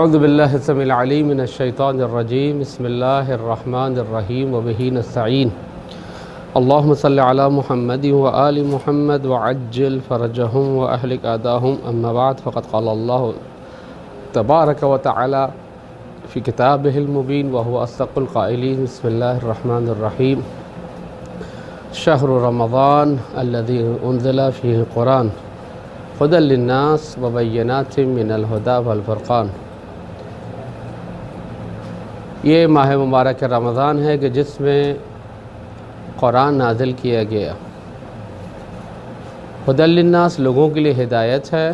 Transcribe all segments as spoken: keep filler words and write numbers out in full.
اعوذ باللہ السمیع العلیم من الشیطان الرجیم بسم اللہ الرحمن الرحیم وبہ نستعین اللہم صلی علی محمد وآل محمد وعجل فرجہم واہلک اعداءہم اما بعد فقد قال اللہ تبارک وتعالی فی کتابہ المبین وہو اصدق القائلین بسم اللہ الرحمن الرحیم شہر رمضان الذی انزل فیہ القرآن ہدی للناس وبینات من الہدی والفرقان۔ یہ ماہ مبارک رمضان ہے کہ جس میں قرآن نازل کیا گیا۔ ہدی للناس لوگوں کے لیے ہدایت ہے،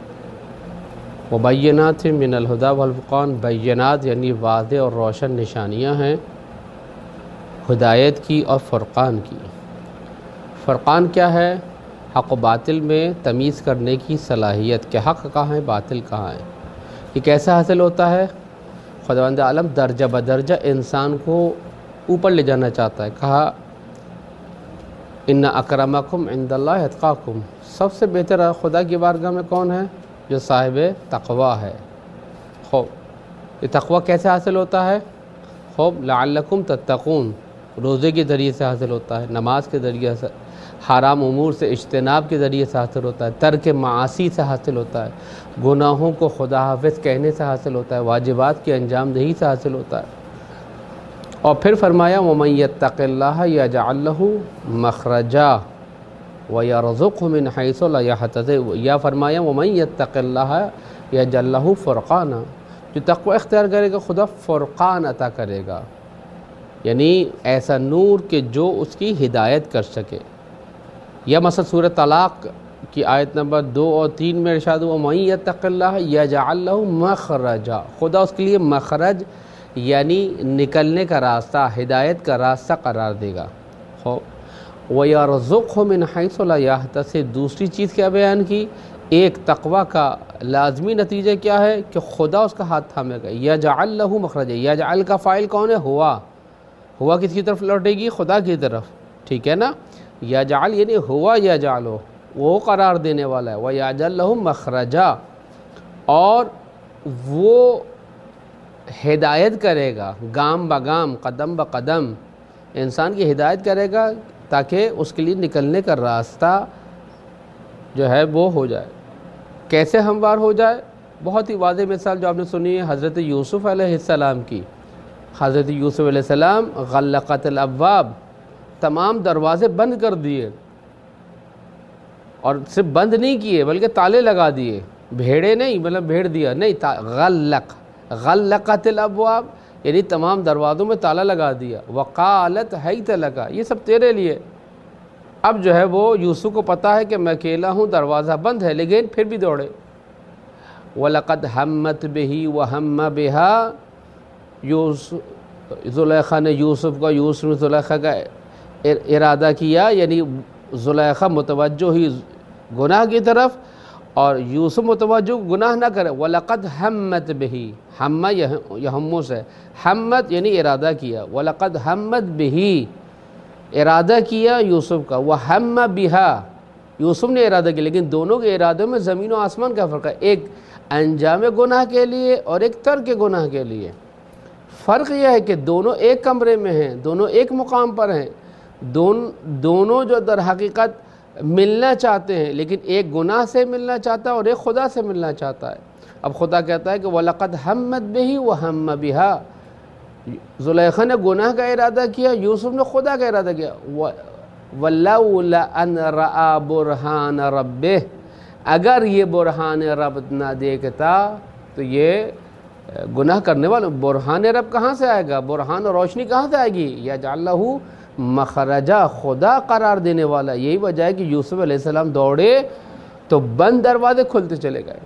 وبینات من الہدی والفرقان بینات یعنی واضح اور روشن نشانیاں ہیں ہدایت کی اور فرقان کی۔ فرقان کیا ہے؟ حق و باطل میں تمیز کرنے کی صلاحیت کہ حق کہاں ہے باطل کہاں ہے۔ یہ کیسے حاصل ہوتا ہے؟ خداوند عالم درجہ بدرجہ انسان کو اوپر لے جانا چاہتا ہے۔ کہا ان اکرمکم عند اللہ اتقاکم، سب سے بہتر خدا کی بارگاہ میں کون ہے؟ جو صاحب تقوی ہے۔ خوب یہ تقوی کیسے حاصل ہوتا ہے؟ خوب لعلکم تتقون، روزے کے ذریعے سے حاصل ہوتا ہے، نماز کے ذریعے سے، حرام امور سے اجتناب کے ذریعے سے حاصل ہوتا ہے، ترک معاصی سے حاصل ہوتا ہے، گناہوں کو خدا حافظ کہنے سے حاصل ہوتا ہے، واجبات کی انجام دہی سے حاصل ہوتا ہے۔ اور پھر فرمایا وَمَن يَتَّقِ اللَّهَ يَجْعَل لَّهُ مَخْرَجًا وَيَرْزُقْهُ مِنْ حَيْثُ لَا يَحْتَسِبُ، یا فرمایا وَمَن يَتَّقِ اللَّهَ يَجْعَل لَّهُ فُرْقَانًا، جو تقوی اختیار کرے گا خدا فرقان عطا کرے گا، یعنی ایسا نور کہ جو اس کی ہدایت کر سکے۔ یا مثلا سورہ طلاق کی آیت نمبر دو اور تین میں ارشاد ہوا وَمَن يَتَّقِ اللَّهَ يَجْعَل لَّهُ مَخْرَجًا، خدا اس کے لیے مخرج یعنی نکلنے کا راستہ، ہدایت کا راستہ قرار دے گا۔ وَيَرْزُقْهُ مِنْ حَيْثُ لَا يَحْتَسِبُ، دوسری چیز کیا بیان کی؟ ایک تقوی کا لازمی نتیجہ کیا ہے کہ خدا اس کا ہاتھ تھامے گا۔ يَجْعَل لَّهُ مَخْرَجًا، یجعل کا فاعل کون ہے؟ ہوا ہوا کس کی طرف لوٹے گی؟ خدا کی طرف، ٹھیک ہے نا؟ یجعل یعنی ہوا یجعلو، وہ قرار دینے والا ہے، وَيَجْعَل لَّهُ مَخْرَجًا، اور وہ ہدایت کرے گا گام بگام قدم بقدم انسان کی ہدایت کرے گا تاکہ اس کے لیے نکلنے کا راستہ جو ہے وہ ہو جائے۔ کیسے ہموار ہو جائے؟ بہت ہی واضح مثال جو آپ نے سنی ہے حضرت یوسف علیہ السلام کی۔ حضرت یوسف علیہ السلام غلقت الابواب، تمام دروازے بند کر دیے، اور صرف بند نہیں کیے بلکہ تالے لگا دیے، بھیڑے نہیں مطلب بھیڑ دیا نہیں، غلق غلقت الابواب یعنی تمام دروازوں میں تالا لگا دیا۔ وقالت حیت لک، یہ سب تیرے لیے۔ اب جو ہے وہ یوسف کو پتہ ہے کہ میں اکیلا ہوں، دروازہ بند ہے، لیکن پھر بھی دوڑے۔ وَلَقَدْ هَمَّتْ بِهِ وَهَمَّ بِهَا، یوسف زلیخا نے یوسف کا یوسف نے زلیخا کا ارادہ کیا، یعنی زلیخا متوجہ ہی گناہ کی طرف اور یوسف متوجہ گناہ نہ کرے۔ وَلَقَدْ هَمَّتْ بِهِ، ہمّا یہمو سے، ہمت یعنی ارادہ کیا، وَلَقَدْ هَمَّتْ بِهِ ارادہ کیا یوسف کا، وَهَمَّ بِهَا یوسف نے ارادہ کیا، لیکن دونوں کے ارادوں میں زمین و آسمان کا فرق ہے، ایک انجام گناہ کے لیے اور ایک ترک گناہ کے لیے۔ فرق یہ ہے کہ دونوں ایک کمرے میں ہیں، دونوں ایک مقام پر ہیں، دون دونوں جو در حقیقت ملنا چاہتے ہیں، لیکن ایک گناہ سے ملنا چاہتا ہے اور ایک خدا سے ملنا چاہتا ہے۔ اب خدا کہتا ہے کہ وَلَقَدْ هَمَّتْ بِهِ وَهَمَّ بِهَا، زلیخا نے گناہ کا ارادہ کیا، یوسف نے خدا کا ارادہ کیا۔ وَلَوْلَا أَنْ رَأَى بُرْهَانَ رَبِّهِ، اگر یہ برہان رب نہ دیکھتا تو یہ گناہ کرنے والا، برہان رب کہاں سے آئے گا؟ برہان اور روشنی کہاں سے آئے گی؟ یجعل لہ مخرجا، خدا قرار دینے والا۔ یہی وجہ ہے کہ یوسف علیہ السلام دوڑے تو بند دروازے کھلتے چلے گئے۔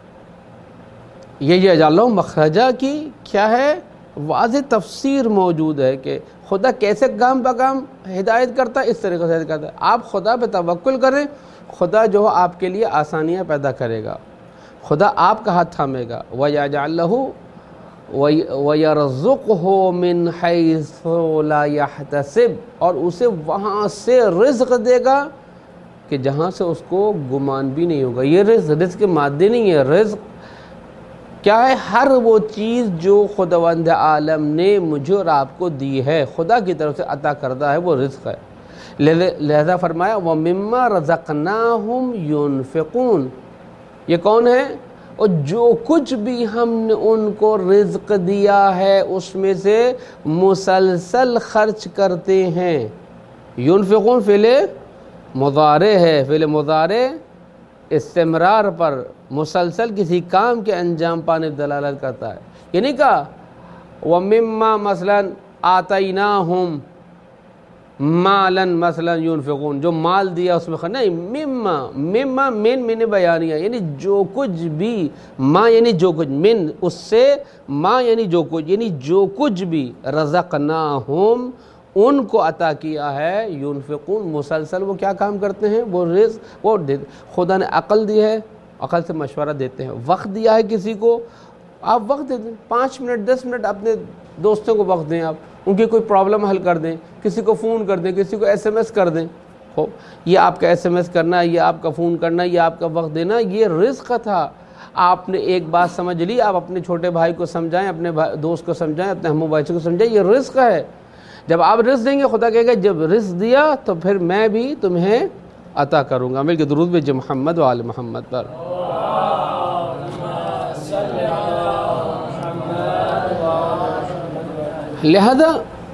یہ یجعل لہ مخرجا کی کیا ہے؟ واضح تفسیر موجود ہے کہ خدا کیسے گام بگام ہدایت کرتا ہے، اس طریقے سے ہدایت کرتا ہے۔ آپ خدا پہ توکل کریں، خدا جو آپ کے لیے آسانیاں پیدا کرے گا، خدا آپ کا ہاتھ تھامے گا۔ وَيَجْعَل لَّهُ وَيَرْزُقْهُ مِنْ حَيْثُ لَا يَحْتَسِبُ، اور اسے وہاں سے رزق دے گا کہ جہاں سے اس کو گمان بھی نہیں ہوگا۔ یہ رزق رزق مادی نہیں ہے، رزق کیا ہے؟ ہر وہ چیز جو خداوند عالم نے مجھے اور آپ کو دی ہے، خدا کی طرف سے عطا کردہ ہے، وہ رزق ہے۔ لہذا فرمایا وَمِمَّا رَزَقْنَاهُمْ يُنْفِقُونَ، یہ کون ہے؟ اور جو کچھ بھی ہم نے ان کو رزق دیا ہے اس میں سے مسلسل خرچ کرتے ہیں۔ ينفقون فعل مضارع ہے، فعل مضارع استمرار پر، مسلسل کسی کام کے انجام پانے دلالت کرتا ہے۔ یہ نہیں کہا وَمِمَّا مثلا آتَيْنَاهُمْ مَالًا مثلا ينفقون، جو مال دیا اس میں خرچ نہیں، مما مما من من بیانیہ، یعنی جو کچھ بھی، ما یعنی جو کچھ، من اس سے، ما یعنی جو کچھ، یعنی جو کچھ بھی رزقناہم ان کو عطا کیا ہے، ينفقون مسلسل وہ کیا کام کرتے ہیں؟ وہ رزق، وہ خدا نے عقل دی ہے، عقل سے مشورہ دیتے ہیں، وقت دیا ہے کسی کو، آپ وقت دے دیں، پانچ منٹ دس منٹ اپنے دوستوں کو وقت دیں، آپ ان کی کوئی پرابلم حل کر دیں، کسی کو فون کر دیں، کسی کو ایس ایم ایس کر دیں۔ ہو یہ آپ کا ایس ایم ایس کرنا، یہ آپ کا فون کرنا، یہ آپ کا وقت دینا، یہ رزق تھا۔ آپ نے ایک بات سمجھ لی، آپ اپنے چھوٹے بھائی کو سمجھائیں، اپنے دوست کو سمجھائیں، اپنے ہمو بھائی کو سمجھائیں، یہ رزق ہے۔ جب آپ رزق دیں گے، خدا کہے گا جب رزق دیا تو پھر میں بھی تمہیں عطا کروں گا۔ مل کے درود بھیجئے محمد و آل محمد پر۔ لہذا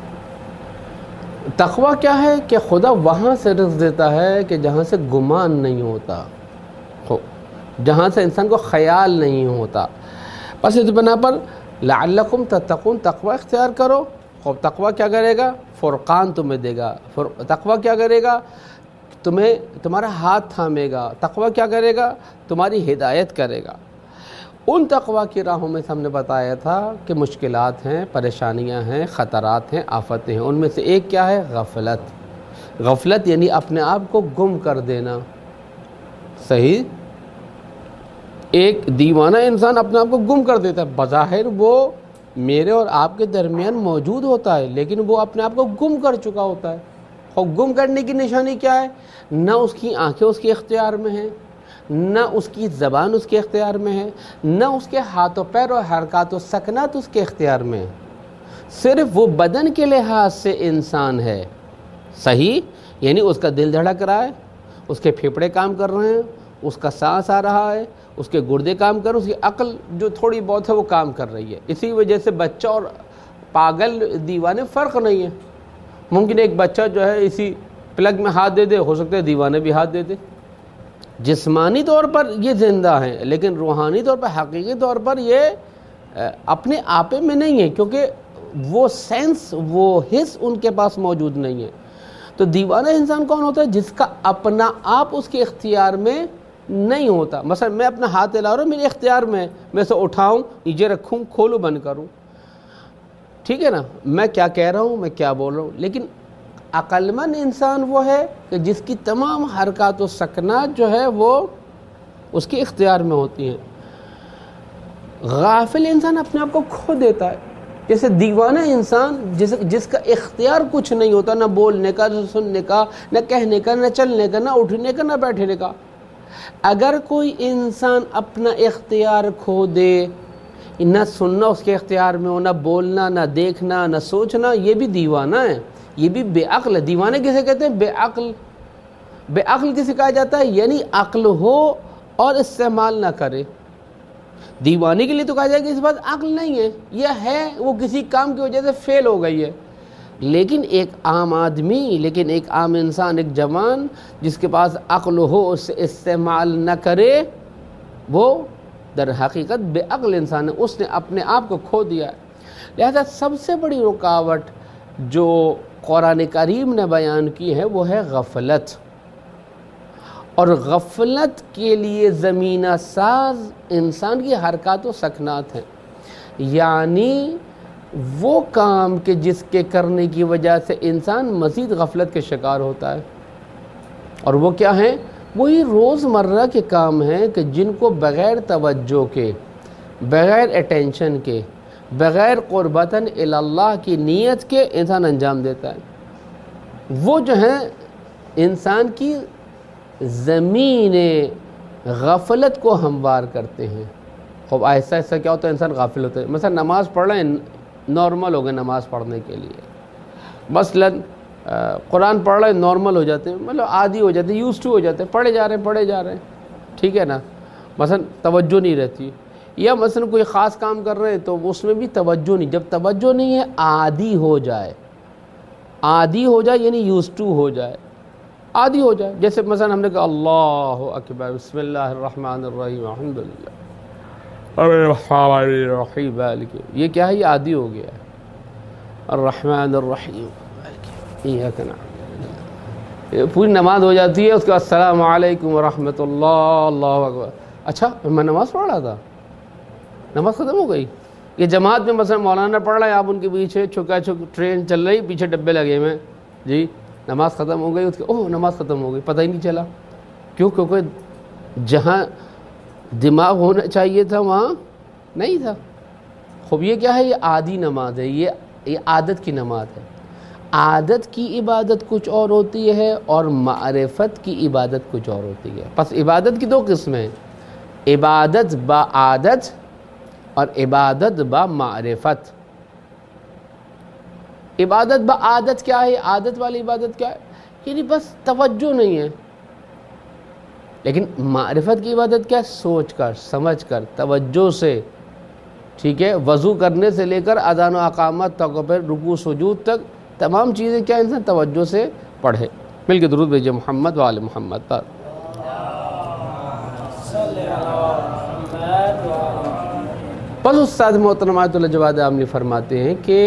تقویٰ کیا ہے کہ خدا وہاں سے رزق دیتا ہے کہ جہاں سے گمان نہیں ہوتا، جہاں سے انسان کو خیال نہیں ہوتا۔ پس اس بنا پر لعلکم تتقون، تقویٰ اختیار کرو۔ خوب تقویٰ کیا کرے گا؟ فرقان تمہیں دے گا۔ تقویٰ کیا کرے گا؟ تمہیں تمہارا ہاتھ تھامے گا۔ تقویٰ کیا کرے گا؟ تمہاری ہدایت کرے گا۔ ان تقویٰ کی راہوں میں ہم نے بتایا تھا کہ مشکلات ہیں، پریشانیاں ہیں، خطرات ہیں، آفتیں ہیں۔ ان میں سے ایک کیا ہے؟ غفلت۔ غفلت یعنی اپنے آپ کو گم کر دینا۔ صحیح؟ ایک دیوانہ انسان اپنے آپ کو گم کر دیتا ہے، بظاہر وہ میرے اور آپ کے درمیان موجود ہوتا ہے لیکن وہ اپنے آپ کو گم کر چکا ہوتا ہے۔ اور گم کرنے کی نشانی کیا ہے؟ نہ اس کی آنکھیں اس کے اختیار میں ہیں، نہ اس کی زبان اس کے اختیار میں ہے، نہ اس کے ہاتھ و پیر اور حرکات و سکنات اس کے اختیار میں ہے، صرف وہ بدن کے لحاظ سے انسان ہے۔ صحیح؟ یعنی اس کا دل دھڑک رہا ہے، اس کے پھیپھڑے کام کر رہے ہیں، اس کا سانس آ رہا ہے، اس کے گردے کام کر رہے ہیں، اس کی عقل جو تھوڑی بہت ہے وہ کام کر رہی ہے۔ اسی وجہ سے بچہ اور پاگل دیوانے فرق نہیں ہے۔ ممکن ایک بچہ جو ہے اسی پلگ میں ہاتھ دے دے، ہو سکتا ہے دیوانے بھی ہاتھ دے دے۔ جسمانی طور پر یہ زندہ ہیں لیکن روحانی طور پر، حقیقی طور پر یہ اپنے آپے میں نہیں ہے، کیونکہ وہ سینس، وہ حس ان کے پاس موجود نہیں ہے۔ تو دیوانہ انسان کون ہوتا ہے؟ جس کا اپنا آپ اس کے اختیار میں نہیں ہوتا۔ مثلا میں اپنا ہاتھ ہلا رہا ہوں، میرے اختیار میں، میں اسے اٹھاؤں، نیچے رکھوں، کھولوں، بند کروں، ٹھیک ہے نا؟ میں کیا کہہ رہا ہوں، میں کیا بول رہا ہوں۔ لیکن عقل مند انسان وہ ہے کہ جس کی تمام حرکات و سکنات جو ہے وہ اس کے اختیار میں ہوتی ہیں۔ غافل انسان اپنے آپ کو کھو دیتا ہے، جیسے دیوانہ انسان جس جس کا اختیار کچھ نہیں ہوتا، نہ بولنے کا، نہ سننے کا، نہ کہنے کا، نہ چلنے کا، نہ اٹھنے کا، نہ بیٹھنے کا۔ اگر کوئی انسان اپنا اختیار کھو دے، نہ سننا اس کے اختیار میں ہو، نہ بولنا، نہ دیکھنا، نہ سوچنا، یہ بھی دیوانہ ہے، یہ بھی بے عقل ہے۔ دیوانے کسے کہتے ہیں؟ بے عقل۔ بے عقل کسے کہا جاتا ہے؟ یعنی عقل ہو اور استعمال نہ کرے۔ دیوانے کے لیے تو کہا جائے کہ اس بات عقل نہیں ہے، یہ ہے وہ کسی کام کی وجہ سے فیل ہو گئی ہے۔ لیکن ایک عام آدمی، لیکن ایک عام انسان، ایک جوان جس کے پاس عقل ہو، اس سے استعمال نہ کرے، وہ در حقیقت بے عقل انسان ہے، اس نے اپنے آپ کو کھو دیا ہے۔ لہذا سب سے بڑی رکاوٹ جو قرآن کریم نے بیان کی ہے وہ ہے غفلت، اور غفلت کے لیے زمینہ ساز انسان کی حرکات و سکنات ہیں، یعنی وہ کام کہ جس کے کرنے کی وجہ سے انسان مزید غفلت کے شکار ہوتا ہے۔ اور وہ کیا ہیں؟ وہی روزمرہ کے کام ہیں کہ جن کو بغیر توجہ کے، بغیر اٹینشن کے، بغیر قربتاً الی اللہ کی نیت کے انسان انجام دیتا ہے۔ وہ جو ہیں انسان کی زمین غفلت کو ہموار کرتے ہیں۔ خوب آہستہ آہستہ کیا ہوتا ہے انسان غافل ہوتا ہے. مثلا نماز پڑھ رہے ہیں، نارمل ہو گئے نماز پڑھنے کے لیے، مثلاً قرآن پڑھ رہے ہیں نارمل ہو جاتے ہیں، مطلب عادی ہو جاتے ہیں، یوز ٹو ہو جاتے ہیں، پڑھے جا رہے ہیں پڑھے جا رہے ہیں، ٹھیک ہے نا. مثلا توجہ نہیں رہتی، یا مثلا کوئی خاص کام کر رہے ہیں تو اس میں بھی توجہ نہیں. جب توجہ نہیں ہے عادی ہو جائے، عادی ہو جائے یعنی یوز ٹو ہو جائے، عادی ہو جائے. جیسے مثلا ہم نے کہا اللہ اکبر، بسم اللہ الرحمن الرحیم، الحمدللہ الرحمن الرحیم مالک، یہ کیا ہے؟ یہ عادی ہو گیا ہے. الرحمن الرحیم ایاک نعبد، یہ پوری نماز ہو جاتی ہے. اس کے السلام علیکم ورحمۃ اللہ، اللہ اکبر. اچھا میں نماز پڑھ رہا تھا، نماز ختم ہو گئی. یہ جماعت میں مثلا مولانا پڑھ رہا ہے، آپ ان کے پیچھے چھکا چھک ٹرین چل رہی، پیچھے ڈبے لگے ہوئے، جی نماز ختم ہو گئی. اس کے اوہ نماز ختم ہو گئی، پتہ ہی نہیں چلا. کیوں؟ کیونکہ جہاں دماغ ہونا چاہیے تھا وہاں نہیں تھا. خوب یہ کیا ہے؟ یہ عادی نماز ہے، یہ یہ عادت کی نماز ہے. عادت کی عبادت کچھ اور ہوتی ہے اور معرفت کی عبادت کچھ اور ہوتی ہے. پس عبادت کی دو قسمیں، عبادت با عادت اور عبادت با معرفت. عبادت با عادت کیا ہے؟ عادت والی عبادت کیا ہے؟ یعنی بس توجہ نہیں ہے. لیکن معرفت کی عبادت کیا ہے؟ سوچ کر سمجھ کر توجہ سے، ٹھیک ہے، وضو کرنے سے لے کر اذان و اقامت تک، پھر رکوع سجود تک تمام چیزیں کیا انسان توجہ سے پڑھے. مل کے درود بھیجئے محمد و آل محمد پر. بس استاد محترم آیت اللہ جواد عاملی فرماتے ہیں کہ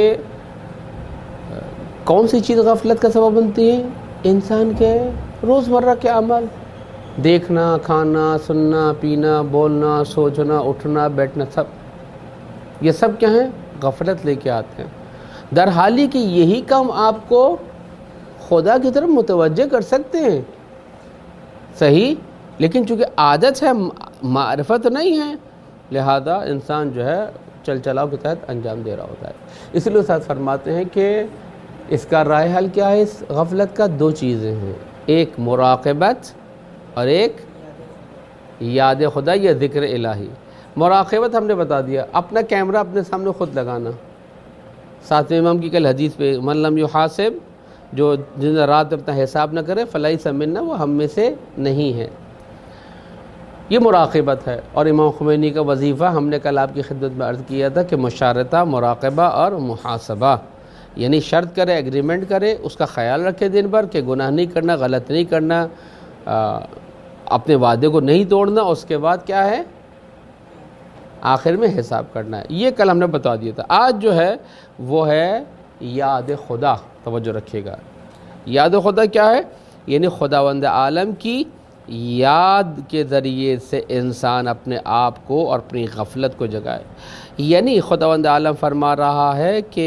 کون سی چیز غفلت کا سبب بنتی ہے؟ انسان کے روزمرہ کے عمل، دیکھنا، کھانا، سننا، پینا، بولنا، سوچنا، اٹھنا، بیٹھنا، سب یہ سب کیا ہیں؟ غفلت لے کے آتے ہیں. در حالی کہ یہی کام آپ کو خدا کی طرف متوجہ کر سکتے ہیں، صحیح، لیکن چونکہ عادت ہے، معرفت نہیں ہے، لہذا انسان جو ہے چل چلاؤ کے تحت انجام دے رہا ہوتا ہے. اس لیے استاد فرماتے ہیں کہ اس کا رائے حل کیا ہے؟ اس غفلت کا دو چیزیں ہیں، ایک مراقبت اور ایک یاد خدا یا ذکر الہی. مراقبت ہم نے بتا دیا، اپنا کیمرہ اپنے سامنے خود لگانا. ساتویں امام کی کل حدیث پہ من لم یحاسب، جو دن رات اپنا حساب نہ کرے فلیس منا، وہ ہم میں سے نہیں ہے. یہ مراقبت ہے. اور امام خمینی کا وظیفہ ہم نے کل آپ کی خدمت میں عرض کیا تھا کہ مشارطہ، مراقبہ اور محاسبہ، یعنی شرط کرے، ایگریمنٹ کرے، اس کا خیال رکھے دن بھر کہ گناہ نہیں کرنا، غلط نہیں کرنا، اپنے وعدے کو نہیں توڑنا. اس کے بعد کیا ہے؟ آخر میں حساب کرنا ہے. یہ کل ہم نے بتا دیا تھا. آج جو ہے وہ ہے یاد خدا. توجہ رکھیے گا، یاد خدا کیا ہے؟ یعنی خداوند عالم کی یاد کے ذریعے سے انسان اپنے آپ کو اور اپنی غفلت کو جگائے. یعنی خداوند عالم فرما رہا ہے کہ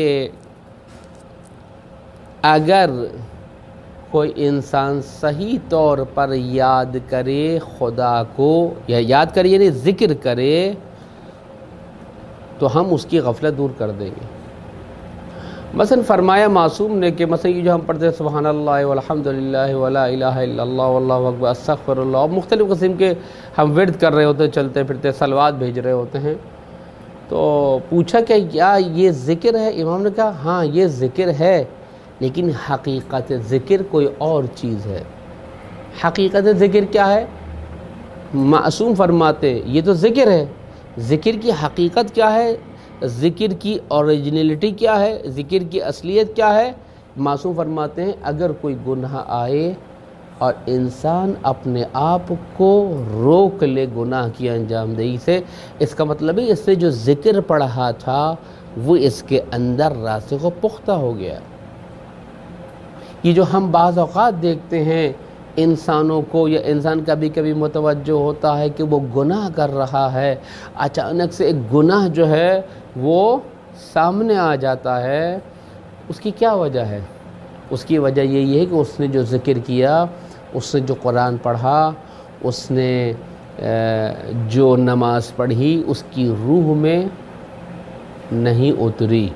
اگر کوئی انسان صحیح طور پر یاد کرے خدا کو، یا یاد کرے یعنی ذکر کرے، تو ہم اس کی غفلت دور کر دیں گے. مثلا فرمایا معصوم نے کہ مثلا یہ جو ہم پڑھتے ہیں سبحان اللہ والحمدللہ ولا الہ الا اللہ واللہ اکبر استغفر اللہ، اور مختلف قسم کے ہم ورد کر رہے ہوتے ہیں، چلتے پھرتے صلوات بھیج رہے ہوتے ہیں، تو پوچھا کہ کیا یہ ذکر ہے؟ امام نے کہا ہاں یہ ذکر ہے، لیکن حقیقت ذکر کوئی اور چیز ہے. حقیقت ذکر کیا ہے؟ معصوم فرماتے ہیں یہ تو ذکر ہے، ذکر کی حقیقت کیا ہے؟ ذکر کی اوریجنلٹی کیا ہے؟ ذکر کی اصلیت کیا ہے؟ معصوم فرماتے ہیں اگر کوئی گناہ آئے اور انسان اپنے آپ کو روک لے گناہ کی انجام دہی سے، اس کا مطلب ہے اس نے جو ذکر پڑھا تھا وہ اس کے اندر راسخ و پختہ ہو گیا. یہ جو ہم بعض اوقات دیکھتے ہیں انسانوں کو، یا انسان کبھی کبھی متوجہ ہوتا ہے کہ وہ گناہ کر رہا ہے، اچانک سے ایک گناہ جو ہے وہ سامنے آ جاتا ہے، اس کی کیا وجہ ہے؟ اس کی وجہ یہی ہے کہ اس نے جو ذکر کیا، اس نے جو قرآن پڑھا، اس نے جو نماز پڑھی، اس کی روح میں نہیں اتری.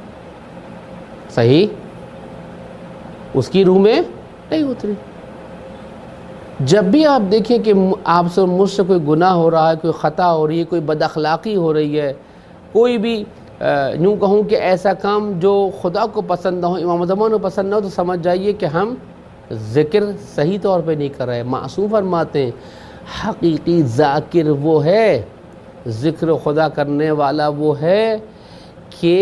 صحیح؟ اس کی روح میں نہیں اتری. جب بھی آپ دیکھیں کہ آپ سے مجھ سے کوئی گناہ ہو رہا ہے، کوئی خطا ہو رہی ہے، کوئی بد اخلاقی ہو رہی ہے، کوئی بھی یوں کہوں کہ ایسا کام جو خدا کو پسند نہ ہو، امام زمان کو پسند نہ ہو، تو سمجھ جائیے کہ ہم ذکر صحیح طور پہ نہیں کر رہے۔ معصوم فرماتے ہیں حقیقی ذاکر وہ ہے، ذکر خدا کرنے والا وہ ہے کہ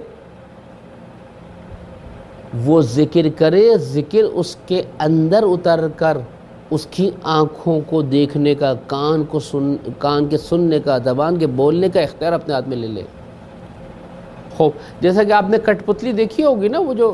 وہ ذکر کرے، ذکر اس کے اندر اتر کر اس کی آنکھوں کو دیکھنے کا، کان کو سن کان کے سننے کا، زبان کے بولنے کا اختیار اپنے ہاتھ میں لے لے۔ خوب جیسا کہ آپ نے کٹ پتلی دیکھی ہوگی نا، وہ جو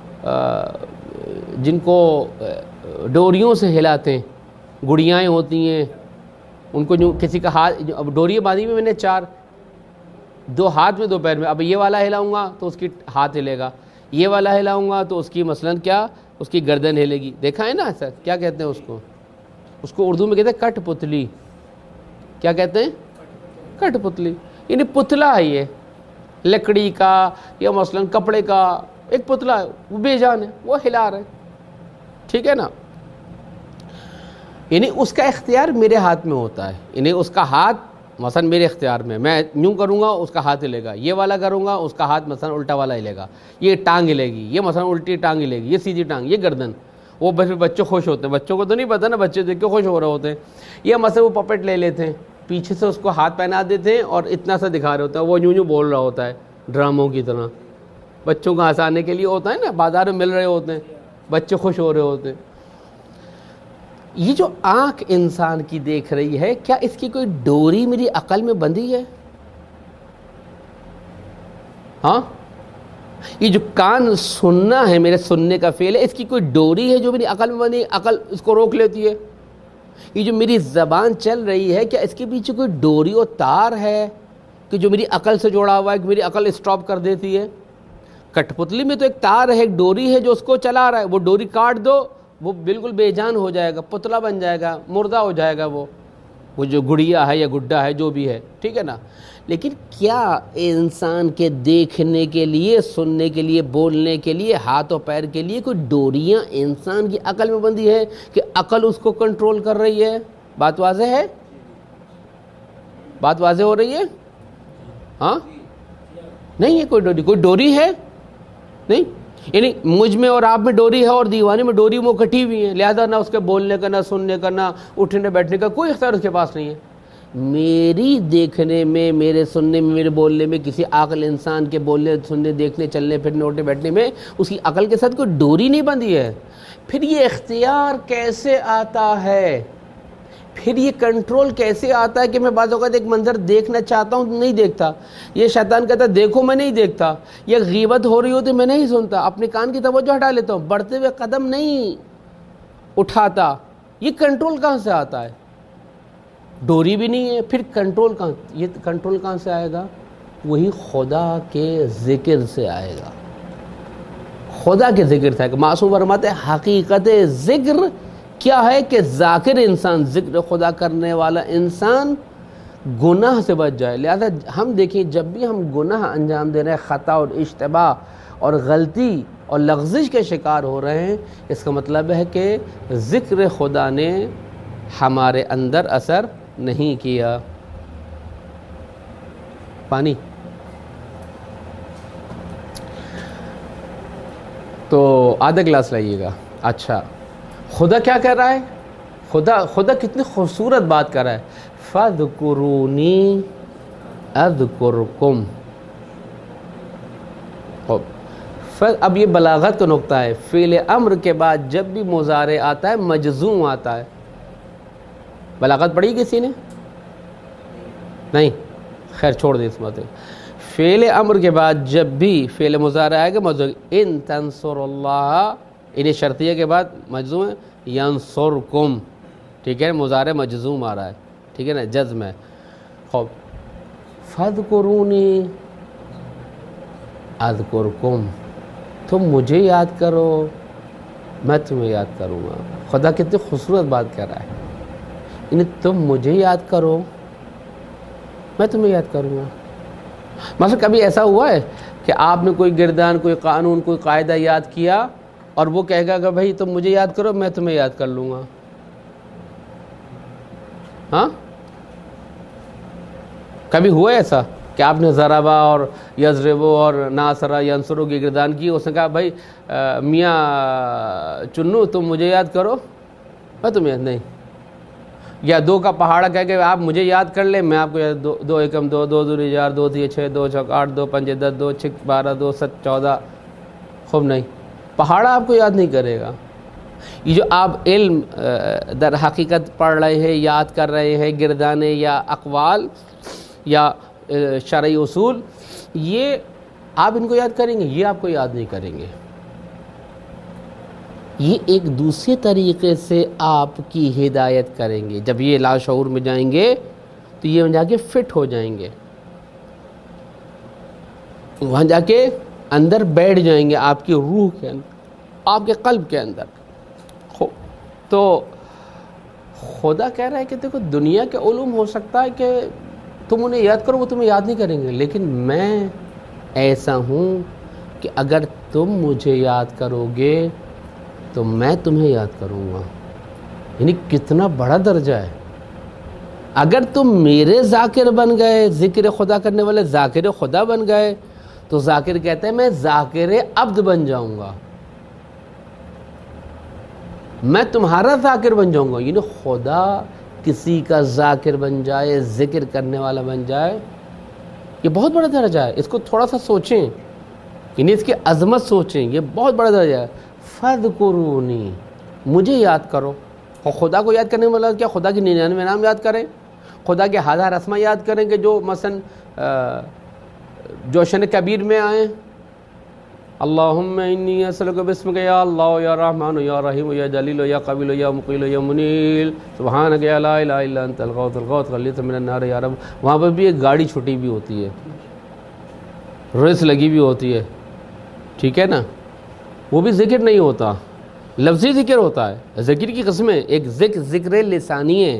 جن کو ڈوریوں سے ہلاتے ہیں، گڑیائیں ہوتی ہیں، ان کو جو کسی کا ہاتھ، اب ڈوری باندھی میں میں نے چار، دو ہاتھ میں دو پیر میں، اب یہ والا ہلاؤں گا تو اس کی ہاتھ ہلے گا، یہ والا ہلاؤں گا تو اس کی مثلاً کیا، اس کی گردن ہلے گی۔ دیکھا ہے نا ایسا؟ کیا کہتے ہیں اس کو؟ اس کو اردو میں کہتے ہیں کٹ پتلی۔ کیا کہتے ہیں؟ کٹ پتلی، یعنی پتلا ہے، یہ لکڑی کا یا مثلاً کپڑے کا ایک پتلا ہے، وہ بے جان ہے، وہ ہلا رہا ہے، ٹھیک ہے نا؟ یعنی اس کا اختیار میرے ہاتھ میں ہوتا ہے، یعنی اس کا ہاتھ مثلا میرے اختیار میں، میں یوں کروں گا اس کا ہاتھ ہلے گا، یہ والا کروں گا اس کا ہاتھ مثلا الٹا والا ہلے گا، یہ ٹانگ ہلے گی، یہ مثلا الٹی ٹانگ ہلے گی، یہ سیدھی ٹانگ، یہ گردن۔ وہ بچے خوش ہوتے ہیں، بچوں کو تو نہیں پتہ نا، بچے دیکھ کے خوش ہو رہے ہوتے ہیں۔ یہ مثلا وہ پپٹ لے لیتے ہیں، پیچھے سے اس کو ہاتھ پہنا دیتے ہیں اور اتنا سا دکھا رہے ہوتے ہیں، وہ یوں یوں بول رہا ہوتا ہے ڈراموں کی طرح، بچوں کو ہنسانے کے لیے ہوتا ہے نا، بازار میں مل رہے ہوتے ہیں، بچے خوش ہو رہے ہوتے ہیں۔ یہ جو آنکھ انسان کی دیکھ رہی ہے، کیا اس کی کوئی ڈوری میری عقل میں بندھی ہے؟ ہاں، یہ جو کان سننا ہے، میرے سننے کا فعل ہے، اس کی کوئی ڈوری ہے جو میری عقل میں بندھی ہے؟ عقل اس کو روک لیتی ہے۔ یہ جو میری زبان چل رہی ہے، کیا اس کے پیچھے کوئی ڈوری اور تار ہے کہ جو میری عقل سے جوڑا ہوا ہے، کہ میری عقل اسٹاپ کر دیتی ہے؟ کٹ پتلی میں تو ایک تار ہے، ایک ڈوری ہے جو اس کو چلا رہا ہے، وہ ڈوری کاٹ دو وہ بالکل بے جان ہو جائے گا، پتلا بن جائے گا، مردہ ہو جائے گا، وہ وہ جو گڑیا ہے یا گڈا ہے جو بھی ہے، ٹھیک ہے نا؟ لیکن کیا انسان کے دیکھنے کے لیے، سننے کے لیے، بولنے کے لیے، ہاتھ و پیر کے لیے کوئی ڈوریاں انسان کی عقل میں بندھی ہے کہ عقل اس کو کنٹرول کر رہی ہے؟ بات واضح ہے؟ بات واضح ہو رہی ہے؟ ہاں، نہیں ہے کوئی ڈوری، کوئی ڈوری ہے نہیں، یعنی مجھ میں اور آپ میں ڈوری ہے اور دیوانے میں ڈوری وہ کٹی ہوئی ہیں، لہذا نہ اس کے بولنے کا، نہ سننے کا، نہ اٹھنے بیٹھنے کا کوئی اختیار اس کے پاس نہیں ہے۔ میری دیکھنے میں، میرے سننے میں، میرے بولنے میں، کسی عاقل انسان کے بولنے، سننے، دیکھنے، چلنے پھرنے، اٹھنے بیٹھنے میں اس کی عقل کے ساتھ کوئی ڈوری نہیں بندھی ہے۔ پھر یہ اختیار کیسے آتا ہے؟ پھر یہ کنٹرول کیسے آتا ہے کہ میں بعض اوقات ایک منظر دیکھنا چاہتا ہوں نہیں دیکھتا؟ یہ شیطان کہتا ہے دیکھو میں نہیں دیکھتا، یہ غیبت ہو رہی ہوتی میں نہیں سنتا، اپنے کان کی توجہ ہٹا لیتا ہوں، بڑھتے ہوئے قدم نہیں اٹھاتا۔ یہ کنٹرول کہاں سے آتا ہے؟ ڈوری بھی نہیں ہے، پھر کنٹرول کہاں؟ یہ کنٹرول کہاں سے آئے گا؟ وہی خدا کے ذکر سے آئے گا، خدا کے ذکر سے آئے گا۔ معصوم فرماتے ہیں حقیقت ذکر کیا ہے کہ ذاکر انسان، ذکر خدا کرنے والا انسان گناہ سے بچ جائے۔ لہذا ہم دیکھیں جب بھی ہم گناہ انجام دے رہے ہیں، خطا اور اشتباہ اور غلطی اور لغزش کے شکار ہو رہے ہیں، اس کا مطلب ہے کہ ذکر خدا نے ہمارے اندر اثر نہیں کیا۔ پانی تو آدھا گلاس لائیے گا۔ اچھا، خدا کیا کہہ رہا ہے؟ خدا خدا کتنی خوبصورت بات کر رہا ہے، فَاذْكُرُونِي أَذْكُرْكُمْ۔ اب یہ بلاغت کا نقطہ ہے، فعل امر کے بعد جب بھی مضارع آتا ہے مجزوم آتا ہے۔ بلاغت پڑھی کسی نے؟ نہیں، خیر چھوڑ دیں اس بات۔ فعل امر کے بعد جب بھی فعل مضارع آئے گا مجزوم، ان تنصر اللہ، انہیں شرطیہ کے بعد مجزوم ہے، ینصرکم، ٹھیک ہے، مضارع مجزوم آ رہا ہے، ٹھیک ہے نا، جزم ہے۔ خوب، فاذکرونی اذکرکم، تم مجھے یاد کرو میں تمہیں یاد کروں گا۔ خدا کتنی خوبصورت بات کر رہا ہے، یعنی تم مجھے یاد کرو میں تمہیں یاد کروں گا۔ مثلا کبھی ایسا ہوا ہے کہ آپ نے کوئی گردان، کوئی قانون، کوئی قاعدہ یاد کیا اور وہ کہے گا کہ بھائی تم مجھے یاد کرو میں تمہیں یاد کر لوں گا؟ ہاں کبھی ہوا ہے ایسا کہ آپ نے ضربا اور یضربو اور ناصرہ ینصرو کی گردان کی، اس نے کہا بھائی میاں چنو تم مجھے یاد کرو، میں تمہیں یاد نہیں، یا دو کا پہاڑا کہہ کہ آپ مجھے یاد کر لیں میں آپ کو یاد، دو دو ایکم دو، دو دو چار، دو تیے چھ، دو چوک آٹھ، دو پنجے دس، دو چھک بارہ، دو ست چودہ، خوب نہیں، پہاڑا آپ کو یاد نہیں کرے گا۔ یہ جو آپ علم در حقیقت پڑھ رہے ہیں، یاد کر رہے ہیں، گردانے یا اقوال یا شرعی اصول، یہ آپ ان کو یاد کریں گے، یہ آپ کو یاد نہیں کریں گے۔ یہ ایک دوسرے طریقے سے آپ کی ہدایت کریں گے۔ جب یہ لاشعور میں جائیں گے تو یہ وہاں جا کے فٹ ہو جائیں گے، وہاں جا کے اندر بیٹھ جائیں گے، آپ کی روح کے اندر، آپ کے قلب کے اندر۔ تو خدا کہہ رہا ہے کہ دیکھو دنیا کے علوم ہو سکتا ہے کہ تم انہیں یاد کرو، وہ تمہیں یاد نہیں کریں گے، لیکن میں ایسا ہوں کہ اگر تم مجھے یاد کرو گے تو میں تمہیں یاد کروں گا۔ یعنی کتنا بڑا درجہ ہے۔ اگر تم میرے ذاکر بن گئے، ذکر خدا کرنے والے ذاکر خدا بن گئے، تو ذاکر کہتے ہیں میں ذاکر عبد بن جاؤں گا، میں تمہارا ذاکر بن جاؤں گا۔ یعنی خدا کسی کا ذاکر بن جائے، ذکر کرنے والا بن جائے، یہ بہت بڑا درجہ ہے۔ اس کو تھوڑا سا سوچیں، یعنی اس کی عظمت سوچیں، یہ بہت بڑا درجہ ہے۔ فَاذْكُرُونِی، مجھے یاد کرو۔ اور خدا کو یاد کرنے والا کیا خدا کی ننانوے نام یاد کریں، خدا کے ہزار اسما یاد کریں کہ جو مثلا جوشن کبیر میں آئیں، اللہم انی اسألک بسمک یا اللہ یا رحمان یا رحیم یا جلیل یا قبیل یا مقیل یا منیل سبحانک یا لا الہ الا انت الغوث الغوث غلیظ من النار یا رب۔ وہاں پر بھی ایک گاڑی چھٹی بھی ہوتی ہے، ریس لگی بھی ہوتی ہے، ٹھیک ہے نا، وہ بھی ذکر نہیں ہوتا، لفظی ذکر ہوتا ہے۔ ذکر کی قسمیں، ایک ذکر ذکر لسانی ہے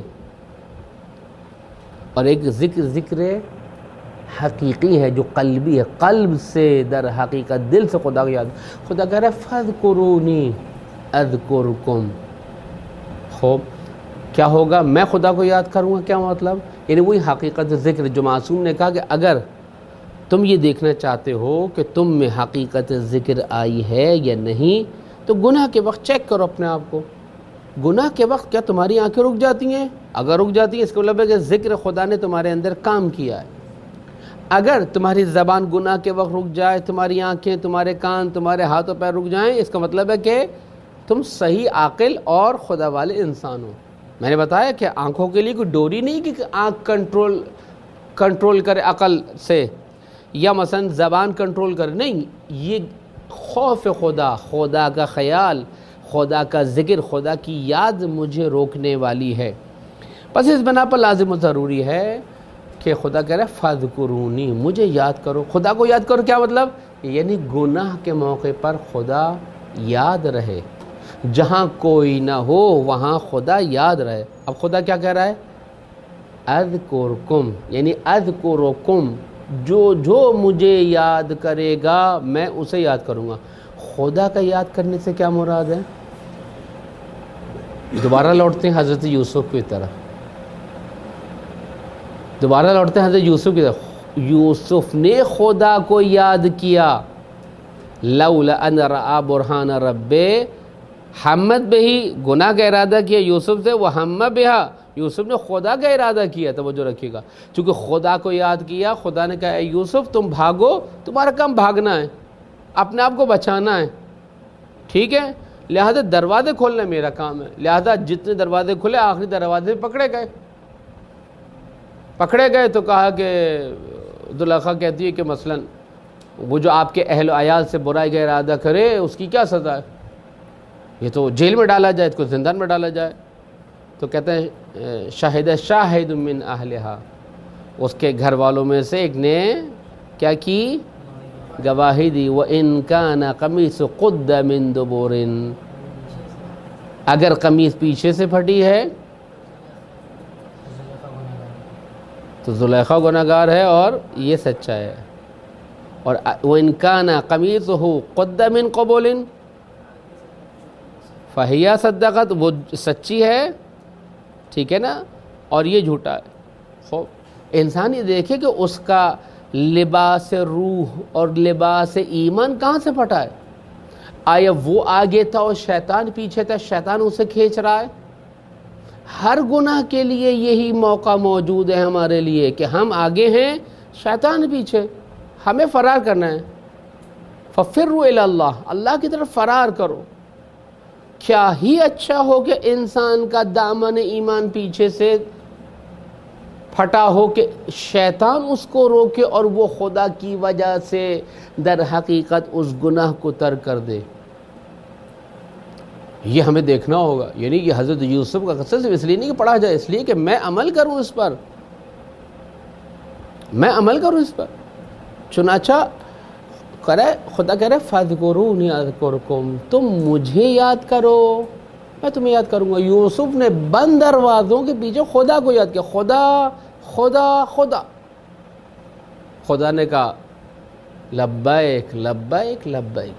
اور ایک ذکر ذکر حقیقی ہے جو قلبی ہے، قلب سے در حقیقت دل سے خدا کو یاد۔ خدا کہہ رہا ہے فَاذْكُرُونِی اذکرکم۔ خوب کیا ہوگا؟ میں خدا کو یاد کروں گا، کیا مطلب؟ یعنی وہی حقیقت ذکر جو معصوم نے کہا کہ اگر تم یہ دیکھنا چاہتے ہو کہ تم میں حقیقت ذکر آئی ہے یا نہیں تو گناہ کے وقت چیک کرو اپنے آپ کو۔ گناہ کے وقت کیا تمہاری آنکھیں رک جاتی ہیں؟ اگر رک جاتی ہیں اس کا مطلب ہے کہ ذکر خدا نے تمہارے اندر کام کیا ہے۔ اگر تمہاری زبان گناہ کے وقت رک جائے، تمہاری آنکھیں، تمہارے کان، تمہارے ہاتھ و پیر رک جائیں، اس کا مطلب ہے کہ تم صحیح عاقل اور خدا والے انسان ہو۔ میں نے بتایا کہ آنکھوں کے لیے کوئی ڈوری نہیں کہ آنکھ کنٹرول کنٹرول کرے عقل سے، یا مثلا زبان کنٹرول کرے، نہیں، یہ خوف خدا، خدا کا خیال، خدا کا ذکر، خدا کی یاد مجھے روکنے والی ہے۔ بس اس بنا پر لازم و ضروری ہے کہ خدا کہہ رہا ہے فَاذْكُرُونِی، مجھے یاد کرو۔ خدا کو یاد کرو کیا مطلب؟ یعنی گناہ کے موقع پر خدا یاد رہے، جہاں کوئی نہ ہو وہاں خدا یاد رہے۔ اب خدا کیا کہہ رہا ہے؟ اذکرکم، یعنی اذکرکم، جو جو مجھے یاد کرے گا میں اسے یاد کروں گا۔ خدا کا یاد کرنے سے کیا مراد ہے؟ دوبارہ لوٹتے ہیں حضرت یوسف کی طرح، دوبارہ لوٹتے ہیں حضرت یوسف کی طرف۔ یوسف نے خدا کو یاد کیا، لولا ان رأى برہان ربہ، حمد بہی، گناہ کا ارادہ کیا یوسف سے، وہ ہم بہا، یوسف نے خدا کا ارادہ کیا۔ توجہ رکھیے گا، چونکہ خدا کو یاد کیا، خدا نے کہا اے یوسف تم بھاگو، تمہارا کام بھاگنا ہے، اپنے آپ کو بچانا ہے، ٹھیک ہے، لہذا دروازے کھولنا میرا کام ہے۔ لہذا جتنے دروازے کھلے آخری دروازے پکڑے گئے پکڑے گئے تو کہا کہ زلیخا کہتی ہے کہ مثلا وہ جو آپ کے اہل و عیال سے برائی کا ارادہ کرے اس کی کیا سزا ہے؟ یہ تو جیل میں ڈالا جائے، اس کو زندان میں ڈالا جائے۔ تو کہتے ہیں شاہد شاہد من اہلہا، اس کے گھر والوں میں سے ایک نے کیا کی؟ گواہی دی، وَإِن كَانَ قَمِيصُ قُدَّ مِن دُبُرٍ، اگر قمیص پیچھے سے پھٹی ہے تو زلیخا گناہگار ہے اور یہ سچا ہے، اور وَإِن كَانَ قَمِيصُهُ قُدَّ مِن قُبُلٍ فَهِيَ صَدَّقَتْ، وہ سچی ہے، ٹھیک ہے نا، اور یہ جھوٹا ہے. خوب انسان یہ دیکھے کہ اس کا لباس روح اور لباس ایمان کہاں سے پھٹا ہے. آیا وہ آگے تھا اور شیطان پیچھے تھا, شیطان اسے کھینچ رہا ہے؟ ہر گناہ کے لیے یہی موقع موجود ہے ہمارے لیے کہ ہم آگے ہیں, شیطان پیچھے, ہمیں فرار کرنا ہے. فَفِرُّوا إِلَى اللَّهِ, اللہ کی طرف فرار کرو. کیا ہی اچھا ہو کہ انسان کا دامن ایمان پیچھے سے پھٹا ہو کہ شیطان اس کو روکے اور وہ خدا کی وجہ سے در حقیقت اس گناہ کو ترک کر دے. یہ ہمیں دیکھنا ہوگا. یعنی کہ حضرت یوسف کا قصہ صرف اس لیے نہیں کہ پڑھا جائے, اس لیے کہ میں عمل کروں اس پر, میں عمل کروں اس پر. چنانچہ کرے خدا کہہ رہے فَاذْكُرُونِي أَذْكُرْكُمْ, تم مجھے یاد کرو میں تمہیں یاد کروں گا. یوسف نے بند دروازوں کے پیچھے خدا کو یاد کیا, خدا خدا خدا. خدا نے کہا لبیک لبیک لبیک.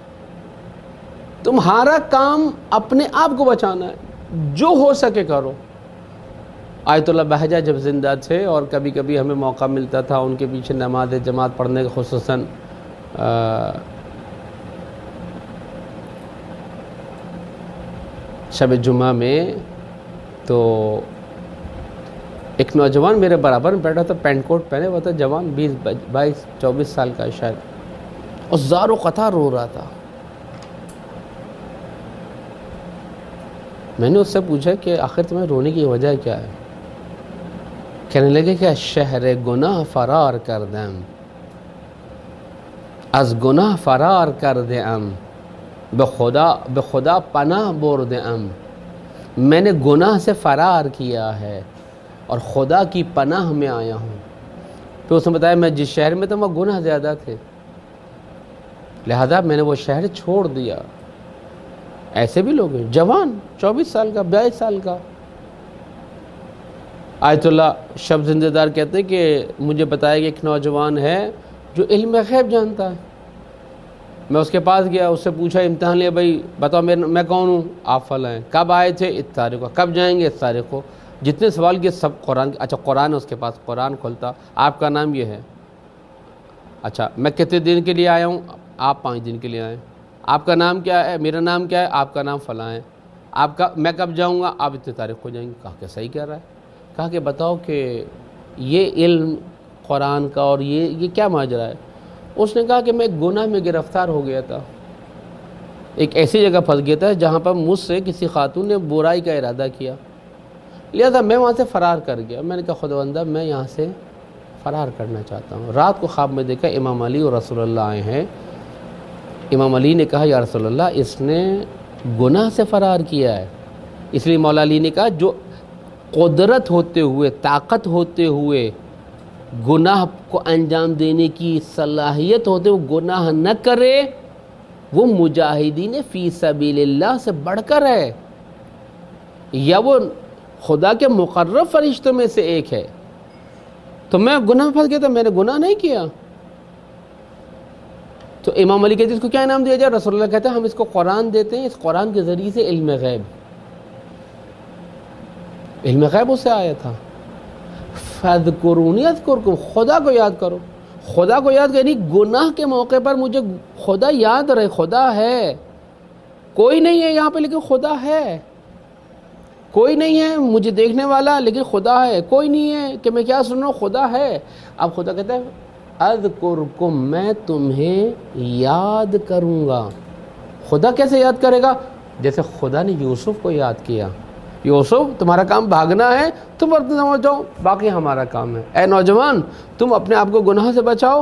تمہارا کام اپنے آپ کو بچانا ہے, جو ہو سکے کرو. آیت اللہ بہجہ جب زندہ تھے اور کبھی کبھی ہمیں موقع ملتا تھا ان کے پیچھے نماز جماعت پڑھنے کا, خصوصاً شب جمعہ میں, تو ایک نوجوان میرے برابر میں بیٹھا تھا, پینٹ کوٹ پہنے ہوا تھا, جوان, بیس بائیس چوبیس سال کا شاید, اور زار و قطار رو رہا تھا. میں نے اس سے پوچھا کہ آخر تمہیں رونے کی وجہ کیا ہے؟ کہنے لگے کہ شہر گناہ فرار کر دیم, از گناہ فرار کر دیم, بے خدا بے خدا پناہ بور دیم. میں نے گناہ سے فرار کیا ہے اور خدا کی پناہ میں آیا ہوں. پھر اس نے بتایا میں جس شہر میں تھا وہ گناہ زیادہ تھے, لہذا میں نے وہ شہر چھوڑ دیا. ایسے بھی لوگ ہیں, جوان چوبیس سال کا, بائیس سال کا. آیت اللہ شب زندہ دار کہتے ہیں کہ مجھے بتایا کہ ایک نوجوان ہے جو علم غیب جانتا ہے. میں اس کے پاس گیا, اس سے پوچھا, امتحان لیا, بھائی بتاؤ میں کون ہوں؟ آپ فلاں ہیں. کب آئے تھے؟ اس تاریخ کو. کب جائیں گے؟ اس تاریخ کو. جتنے سوال کیے سب قرآن. اچھا قرآن ہے اس کے پاس, قرآن کھولتا. آپ کا نام یہ ہے. اچھا میں کتنے دن کے لیے آیا ہوں؟ آپ پانچ دن کے لیے آئے. آپ کا نام کیا ہے؟ میرا نام کیا ہے؟ آپ کا نام فلاں ہے. آپ کا میں کب جاؤں گا؟ آپ اتنے تاریخ کو جائیں گے. کہا کہ صحیح کہہ رہا ہے. کہا کہ بتاؤ کہ یہ علم قرآن کا اور یہ یہ کیا ماجرا ہے؟ اس نے کہا کہ میں گناہ میں گرفتار ہو گیا تھا, ایک ایسی جگہ پھنس گیا تھا جہاں پر مجھ سے کسی خاتون نے برائی کا ارادہ کیا, لہذا میں وہاں سے فرار کر گیا. میں نے کہا خداوندہ میں یہاں سے فرار کرنا چاہتا ہوں. رات کو خواب میں دیکھا امام علی اور رسول اللہ آئے ہیں. امام علی نے کہا یا رسول اللہ اس نے گناہ سے فرار کیا ہے. اس لیے مولا علی نے کہا جو قدرت ہوتے ہوئے, طاقت ہوتے ہوئے گناہ کو انجام دینے کی صلاحیت ہوتے ہوئے گناہ نہ کرے, وہ مجاہدین فی سبیل اللہ سے بڑھ کر ہے, یا وہ خدا کے مقرب فرشتوں میں سے ایک ہے. تو میں گناہ پھنس گیا تھا, میں نے گناہ نہیں کیا. تو امام علی کہتے ہیں اس کو کیا انعام دیا جائے؟ رسول اللہ کہتے ہیں ہم اس کو قرآن دیتے ہیں, اس قرآن کے ذریعے سے علم غیب. علم غیب اس سے آیا تھا. فَاذْكُرُونِي أَذْكُرْكُمْ, خدا کو یاد کرو. خدا کو یاد کرنی, گناہ کے موقع پر مجھے خدا یاد رہے. خدا ہے, کوئی نہیں ہے یہاں پہ لیکن خدا ہے. کوئی نہیں ہے مجھے دیکھنے والا لیکن خدا ہے. کوئی نہیں ہے کہ میں کیا سن رہا ہوں, خدا ہے. اب خدا کہتا ہے اذکرکم, میں تمہیں یاد کروں گا. خدا کیسے یاد کرے گا؟ جیسے خدا نے یوسف کو یاد کیا. یوسف تمہارا کام بھاگنا ہے, تم اپنے سمجھ جاؤ, باقی ہمارا کام ہے. اے نوجوان تم اپنے آپ کو گناہ سے بچاؤ.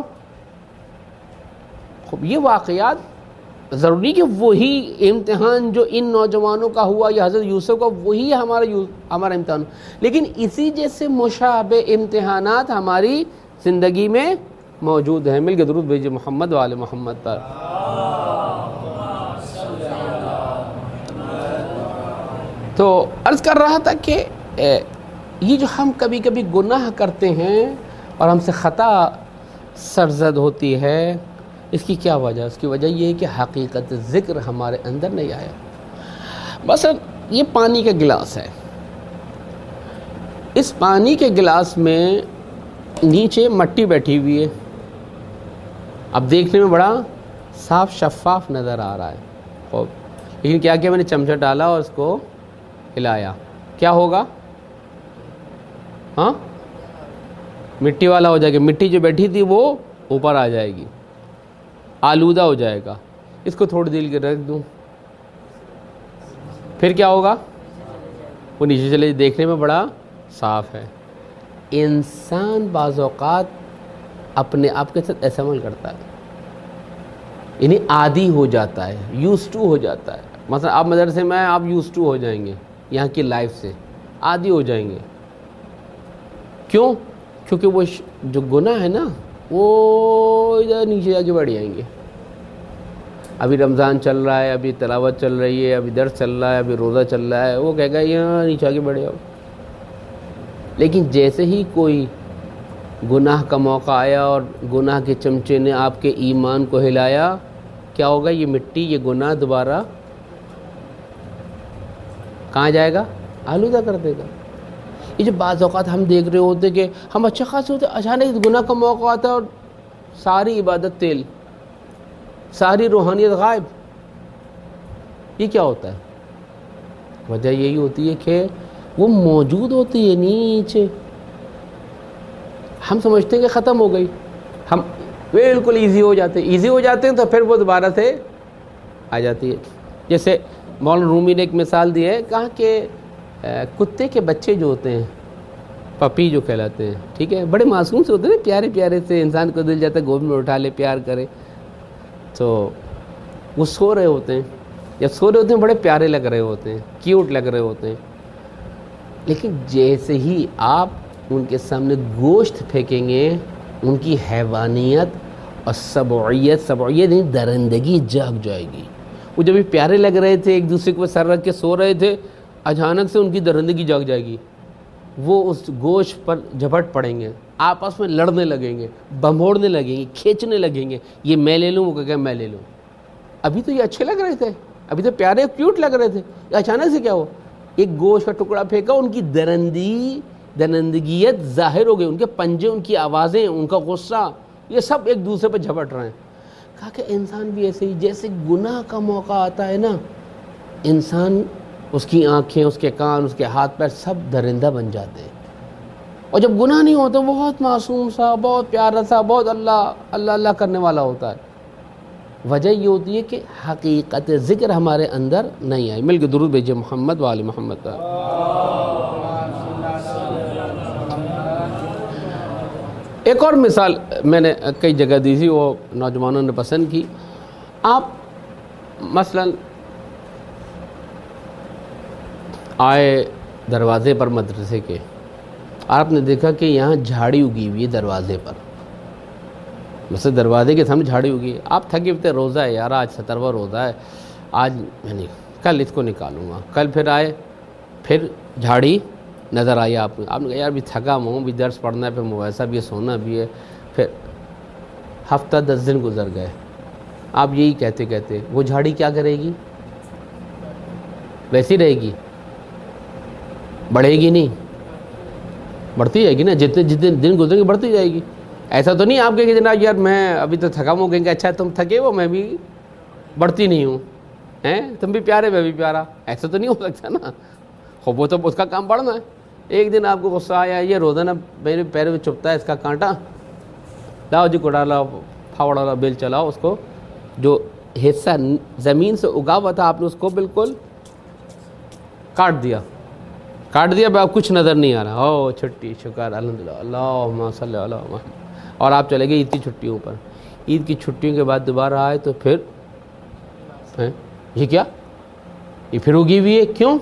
خوب یہ واقعات ضروری کہ وہی امتحان جو ان نوجوانوں کا ہوا یا حضرت یوسف کا, وہی ہمارا ہمارا امتحان, لیکن اسی جیسے مشابہ امتحانات ہماری زندگی میں موجود ہیں. مل کے درود بھیجیے محمد و آل محمد پر. تو عرض کر رہا تھا کہ یہ جو ہم کبھی کبھی گناہ کرتے ہیں اور ہم سے خطا سرزد ہوتی ہے, اس کی کیا وجہ؟ اس کی وجہ یہ ہے کہ حقیقت ذکر ہمارے اندر نہیں آیا. مثلا یہ پانی کا گلاس ہے, اس پانی کے گلاس میں نیچے مٹی بیٹھی ہوئی ہے، اب دیکھنے میں بڑا صاف شفاف نظر آ رہا ہے، خوب، لیکن کیا کیا میں نے چمچہ ڈالا اور اس کو ہلایا، کیا ہوگا؟ ہاں مٹی والا ہو جائے گا، مٹی جو بیٹھی تھی وہ اوپر آ جائے گی، آلودہ ہو جائے گا۔ اس کو تھوڑی دیر کے رکھ دوں، پھر کیا ہوگا؟ وہ نیچے چلے، دیکھنے میں بڑا صاف ہے۔ انسان بعض اوقات اپنے آپ کے ساتھ ایسا عمل کرتا ہے، یعنی عادی ہو جاتا ہے، یوز ٹو ہو جاتا ہے۔ مثلا آپ مدرسے میں آپ یوز ٹو ہو جائیں گے، یہاں کی لائف سے عادی ہو جائیں گے۔ کیوں؟ کیونکہ وہ جو گناہ ہے نا وہ ادھر نیچے جا کے بڑھ جائیں گے۔ ابھی رمضان چل رہا ہے، ابھی تلاوت چل رہی ہے، ابھی درس چل رہا ہے، ابھی روزہ چل رہا ہے، وہ کہے گا یہاں نیچے آ کے بڑھ جاؤ۔ لیکن جیسے ہی کوئی گناہ کا موقع آیا اور گناہ کے چمچے نے آپ کے ایمان کو ہلایا، کیا ہوگا؟ یہ مٹی، یہ گناہ دوبارہ کہاں جائے گا؟ آلودہ کر دے گا۔ یہ جو بعض اوقات ہم دیکھ رہے ہوتے کہ ہم اچھے خاصے ہوتے، اچانک گناہ کا موقع آتا ہے اور ساری عبادت تیل، ساری روحانیت غائب۔ یہ کیا ہوتا ہے؟ وجہ یہی ہوتی ہے کہ وہ موجود ہوتی ہے نیچے، ہم سمجھتے ہیں کہ ختم ہو گئی، ہم بالکل ایزی ہو جاتے ہیں ایزی ہو جاتے ہیں تو پھر وہ دوبارہ سے آ جاتی ہے۔ جیسے مولانا رومی نے ایک مثال دی ہے، کہا کہ کتے کے بچے جو ہوتے ہیں، پپی جو کہلاتے ہیں، ٹھیک ہے، بڑے معصوم سے ہوتے ہیں، پیارے پیارے سے، انسان کو دل جاتا ہے گود میں اٹھا لے، پیار کرے، تو وہ سو رہے ہوتے ہیں، جب سو رہے ہوتے ہیں بڑے پیارے لگ رہے ہوتے ہیں، کیوٹ لگ رہے ہوتے ہیں، لیکن جیسے ہی آپ ان کے سامنے گوشت پھینکیں گے، ان کی حیوانیت اور سبعیت، سبعیت یعنی درندگی جاگ جائے گی۔ وہ جب بھی پیارے لگ رہے تھے، ایک دوسرے کو سر رکھ کے سو رہے تھے، اچانک سے ان کی درندگی جاگ جائے گی، وہ اس گوشت پر جھپٹ پڑیں گے، آپس میں لڑنے لگیں گے، بھموڑنے لگیں گے، کھینچنے لگیں گے، یہ میں لے لوں، وہ کہے میں لے لوں۔ ابھی تو یہ اچھے لگ رہے تھے، ابھی تو پیارے کیوٹ لگ رہے تھے، اچانک سے کیا ہو؟ ایک گوشت کا ٹکڑا پھینکا، ان کی درندی درندگیت ظاہر ہو گئی، ان کے پنجے، ان کی آوازیں، ان کا غصہ، یہ سب ایک دوسرے پہ جھپٹ رہے ہیں۔ کہا کہ انسان بھی ایسے ہی، جیسے گناہ کا موقع آتا ہے نا، انسان، اس کی آنکھیں، اس کے کان، اس کے ہاتھ پیر سب درندہ بن جاتے ہیں، اور جب گناہ نہیں ہوتا بہت معصوم سا، بہت پیارا سا، بہت اللہ اللہ اللہ کرنے والا ہوتا ہے۔ وجہ یہ ہوتی ہے کہ حقیقت ذکر ہمارے اندر نہیں آئی۔ مل کے درود بھیجئے محمد و آل محمد پر۔ ایک اور مثال میں نے کئی جگہ دی تھی، وہ نوجوانوں نے پسند کی۔ آپ مثلا آئے دروازے پر مدرسے کے، آپ نے دیکھا کہ یہاں جھاڑی اگی ہوئی ہے دروازے پر، مثلا دروازے کے سامنے جھاڑی اگی ہے، آپ تھکے ہوتے، روزہ ہے یار، آج سترواں روزہ ہے، آج میں نہیں، کل اس کو نکالوں گا، کل پھر آئے، پھر جھاڑی نظر آئی آپ نے، آپ نے کہا یار بھی تھکا ہوں، بھی درس پڑھنا ہے، پھر مباحثہ بھی ہے، سونا بھی ہے، پھر ہفتہ دس دن گزر گئے، آپ یہی کہتے کہتے وہ جھاڑی کیا کرے گی؟ ویسی رہے گی، بڑھے گی نہیں، بڑھتی جائے گی نا، جتنے جتنے دن گزریں گے بڑھتی جائے گی۔ ایسا تو نہیں آپ کہ جناب یار میں ابھی تو تھکا ہوں، کہیں گے اچھا تم تھکے ہو، میں بھی بڑھتی نہیں ہوں، ہیں تم بھی پیارے میں بھی پیارا، ایسا تو نہیں ہو سکتا نا، خوب وہ تو اس کا کام بڑھنا ہے۔ ایک دن آپ کو غصہ آیا، یہ روزانہ میرے پیر میں چبھتا ہے اس کا کانٹا، لاؤ جی کوڑا لاؤ، پھاوڑا لاؤ، بیل چلاؤ، اس کو جو حصہ زمین سے اگا ہوا تھا آپ نے اس کو بالکل کاٹ دیا، کاٹ دیا، اب کچھ نظر نہیں آ رہا، او چھٹی، شکر، الحمدللہ، اللہم صلی علی محمد، اور آپ چلے گئے عید کی چھٹیوں پر۔ عید کی چھٹیوں کے بعد دوبارہ آئے تو پھر یہ کیا، یہ پھر اگی ہوئی ہے، کیوں؟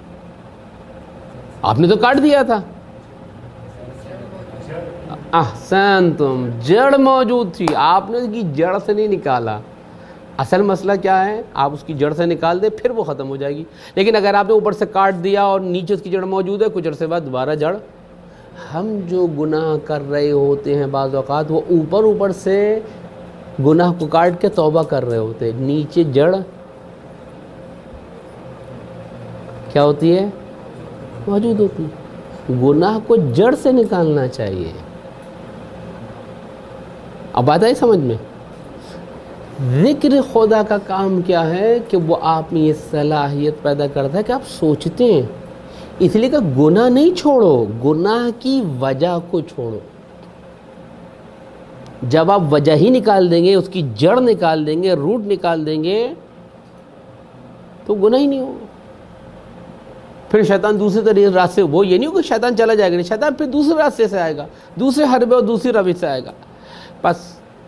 آپ نے تو کاٹ دیا تھا۔ احسنتم، جڑ موجود تھی، آپ نے اس کی جڑ سے نہیں نکالا۔ اصل مسئلہ کیا ہے؟ آپ اس کی جڑ سے نکال دیں پھر وہ ختم ہو جائے گی، لیکن اگر آپ نے اوپر سے کاٹ دیا اور نیچے اس کی جڑ موجود ہے، کچھ عرصے بعد دوبارہ جڑ۔ ہم جو گناہ کر رہے ہوتے ہیں بعض اوقات وہ اوپر اوپر سے گناہ کو کاٹ کے توبہ کر رہے ہوتے ہیں، نیچے جڑ کیا ہوتی ہے؟ موجود ہوتی ہے۔ گناہ کو جڑ سے نکالنا چاہیے۔ اب بات آئی سمجھ میں؟ ذکر خدا کا کام کیا ہے کہ وہ آپ میں یہ صلاحیت پیدا کرتا ہے کہ آپ سوچتے ہیں، اس لیے کہ گناہ نہیں چھوڑو، گناہ کی وجہ کو چھوڑو۔ جب آپ وجہ ہی نکال دیں گے، اس کی جڑ نکال دیں گے، روٹ نکال دیں گے، تو گناہ ہی نہیں ہوگا۔ پھر شیطان دوسرے طریقے راستے، وہ یہ نہیں ہوگا کہ شیطان چلا جائے گا، نہیں، شیطان پھر دوسرے راستے سے آئے گا، دوسرے حربے اور دوسری روش سے آئے گا۔ پس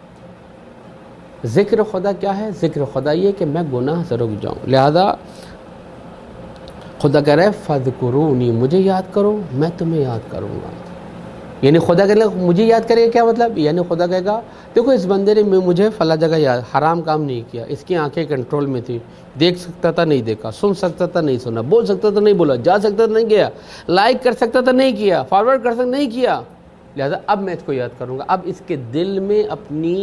ذکر خدا کیا ہے؟ ذکر خدا یہ کہ میں گناہ سے رک جاؤں۔ لہذا خدا کہہ رہا ہے فَاذْكُرُونِی، مجھے یاد کرو میں تمہیں یاد کروں گا۔ یعنی خدا کہہ رہا ہے مجھے یاد کرے گا، کیا مطلب؟ یعنی خدا کہے گا دیکھو اس بندے نے مجھے فلاں جگہ یاد، حرام کام نہیں کیا، اس کی آنکھیں کنٹرول میں تھی، دیکھ سکتا تھا نہیں دیکھا، سن سکتا تھا نہیں سنا، بول سکتا تھا نہیں بولا، جا سکتا تھا نہیں گیا، لائک کر سکتا تھا نہیں کیا، فارورڈ کر سکتا نہیں کیا، لہذا اب میں اس کو یاد کروں گا، اب اس کے دل میں اپنی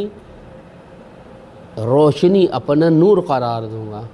روشنی، اپنا نور قرار دوں گا۔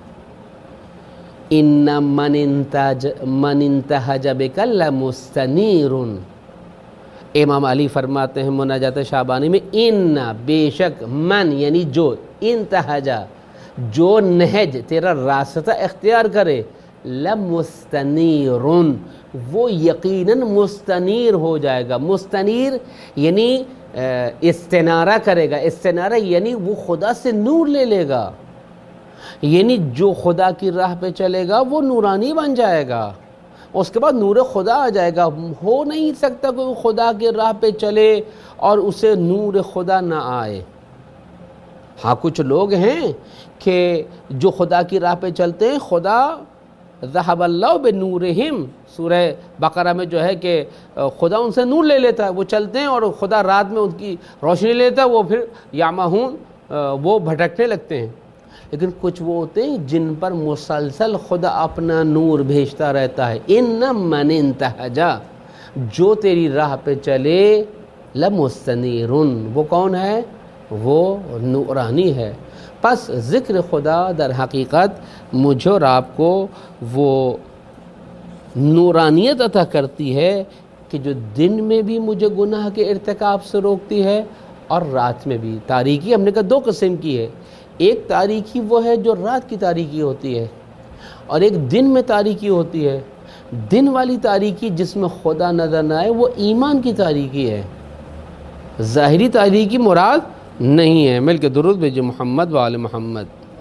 ان من انتج من انتہج بک لمستنیر، امام علی فرماتے ہیں مناجات شعبانی میں، ان بے شک من یعنی جو، انتہجا جو نہج تیرا راستہ اختیار کرے، لمستنیر وہ یقیناً مستنیر ہو جائے گا۔ مستنیر یعنی استنارہ کرے گا، استنارہ یعنی وہ خدا سے نور لے لے گا، یعنی جو خدا کی راہ پہ چلے گا وہ نورانی بن جائے گا، اس کے بعد نور خدا آ جائے گا۔ ہو نہیں سکتا کوئی خدا کی راہ پہ چلے اور اسے نور خدا نہ آئے۔ ہاں کچھ لوگ ہیں کہ جو خدا کی راہ پہ چلتے ہیں، خدا ذہب اللہ بنورہم، سورہ بقرہ میں جو ہے کہ خدا ان سے نور لے لیتا ہے، وہ چلتے ہیں اور خدا رات میں ان کی روشنی لیتا ہے، وہ پھر یامہون وہ بھٹکنے لگتے ہیں۔ لیکن کچھ وہ ہوتے ہیں جن پر مسلسل خدا اپنا نور بھیجتا رہتا ہے۔ ان من انتہجا، جو تیری راہ پہ چلے، لمستنیر، وہ کون ہے؟ وہ نورانی ہے۔ پس ذکر خدا در حقیقت مجھے اور آپ کو وہ نورانیت عطا کرتی ہے کہ جو دن میں بھی مجھے گناہ کے ارتکاب سے روکتی ہے اور رات میں بھی۔ تاریکی ہم نے کہا دو قسم کی ہے، ایک تاریکی وہ ہے جو رات کی تاریکی ہوتی ہے، اور ایک دن میں تاریکی ہوتی ہے۔ دن والی تاریکی جس میں خدا نظر نہ آئے وہ ایمان کی تاریکی ہے، ظاہری تاریکی مراد نہیں ہے۔ مل کے درود بھیجو محمد و آل محمد۔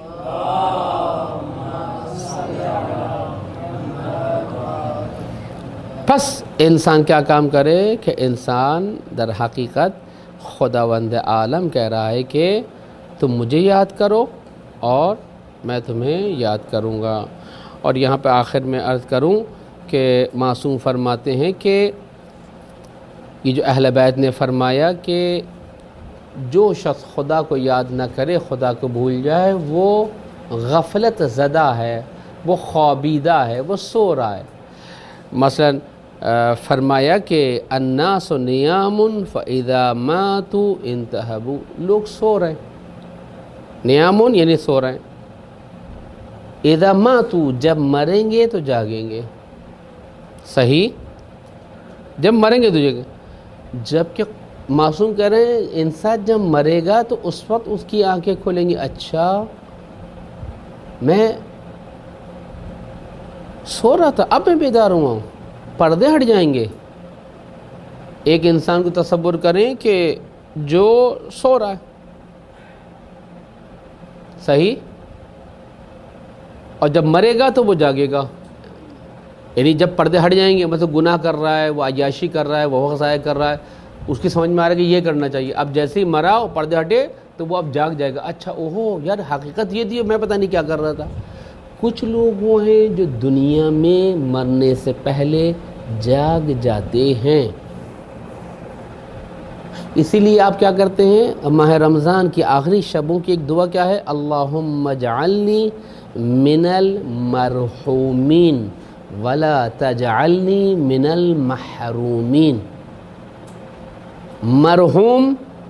پس انسان کیا کام کرے کہ انسان در حقیقت خداوند عالم کہہ رہا ہے کہ تم مجھے یاد کرو اور میں تمہیں یاد کروں گا۔ اور یہاں پہ آخر میں عرض کروں کہ معصوم فرماتے ہیں کہ یہ جو اہل بیت نے فرمایا کہ جو شخص خدا کو یاد نہ کرے، خدا کو بھول جائے، وہ غفلت زدہ ہے، وہ خوابیدہ ہے، وہ سو رہا ہے۔ مثلا فرمایا کہ الناس نیام فاذا ماتوا انتہبوا، لوگ سو رہے ہیں، نیامون یعنی سو رہے ہیں، اذا ماتوا جب مریں گے تو جاگیں گے، صحیح، جب مریں گے تو جاگیں گے۔ جبکہ معصوم کہہ رہے ہیں انسان جب مرے گا تو اس وقت اس کی آنکھیں کھلیں گی، اچھا میں سو رہا تھا اب میں بیدار ہوا ہوں، پردے ہٹ جائیں گے۔ ایک انسان کو تصور کریں کہ جو سو رہا ہے، صحیح، اور جب مرے گا تو وہ جاگے گا، یعنی جب پردے ہٹ جائیں گے، مطلب گناہ کر رہا ہے، وہ عیاشی کر رہا ہے، وہ وقت ضائع کر رہا ہے، اس کی سمجھ میں آ رہا ہے کہ یہ کرنا چاہیے، اب جیسے ہی مرا اور پردے ہٹے تو وہ اب جاگ جائے گا، اچھا اوہو یار حقیقت یہ تھی، میں پتہ نہیں کیا کر رہا تھا۔ کچھ لوگ وہ ہیں جو دنیا میں مرنے سے پہلے جاگ جاتے ہیں، اسی لیے آپ کیا کرتے ہیں، ماہ رمضان کی آخری شبوں کی ایک دعا کیا ہے، اللہم اجعلنی من المرحومین ولا تجعلنی من المحرومین۔ مرحوم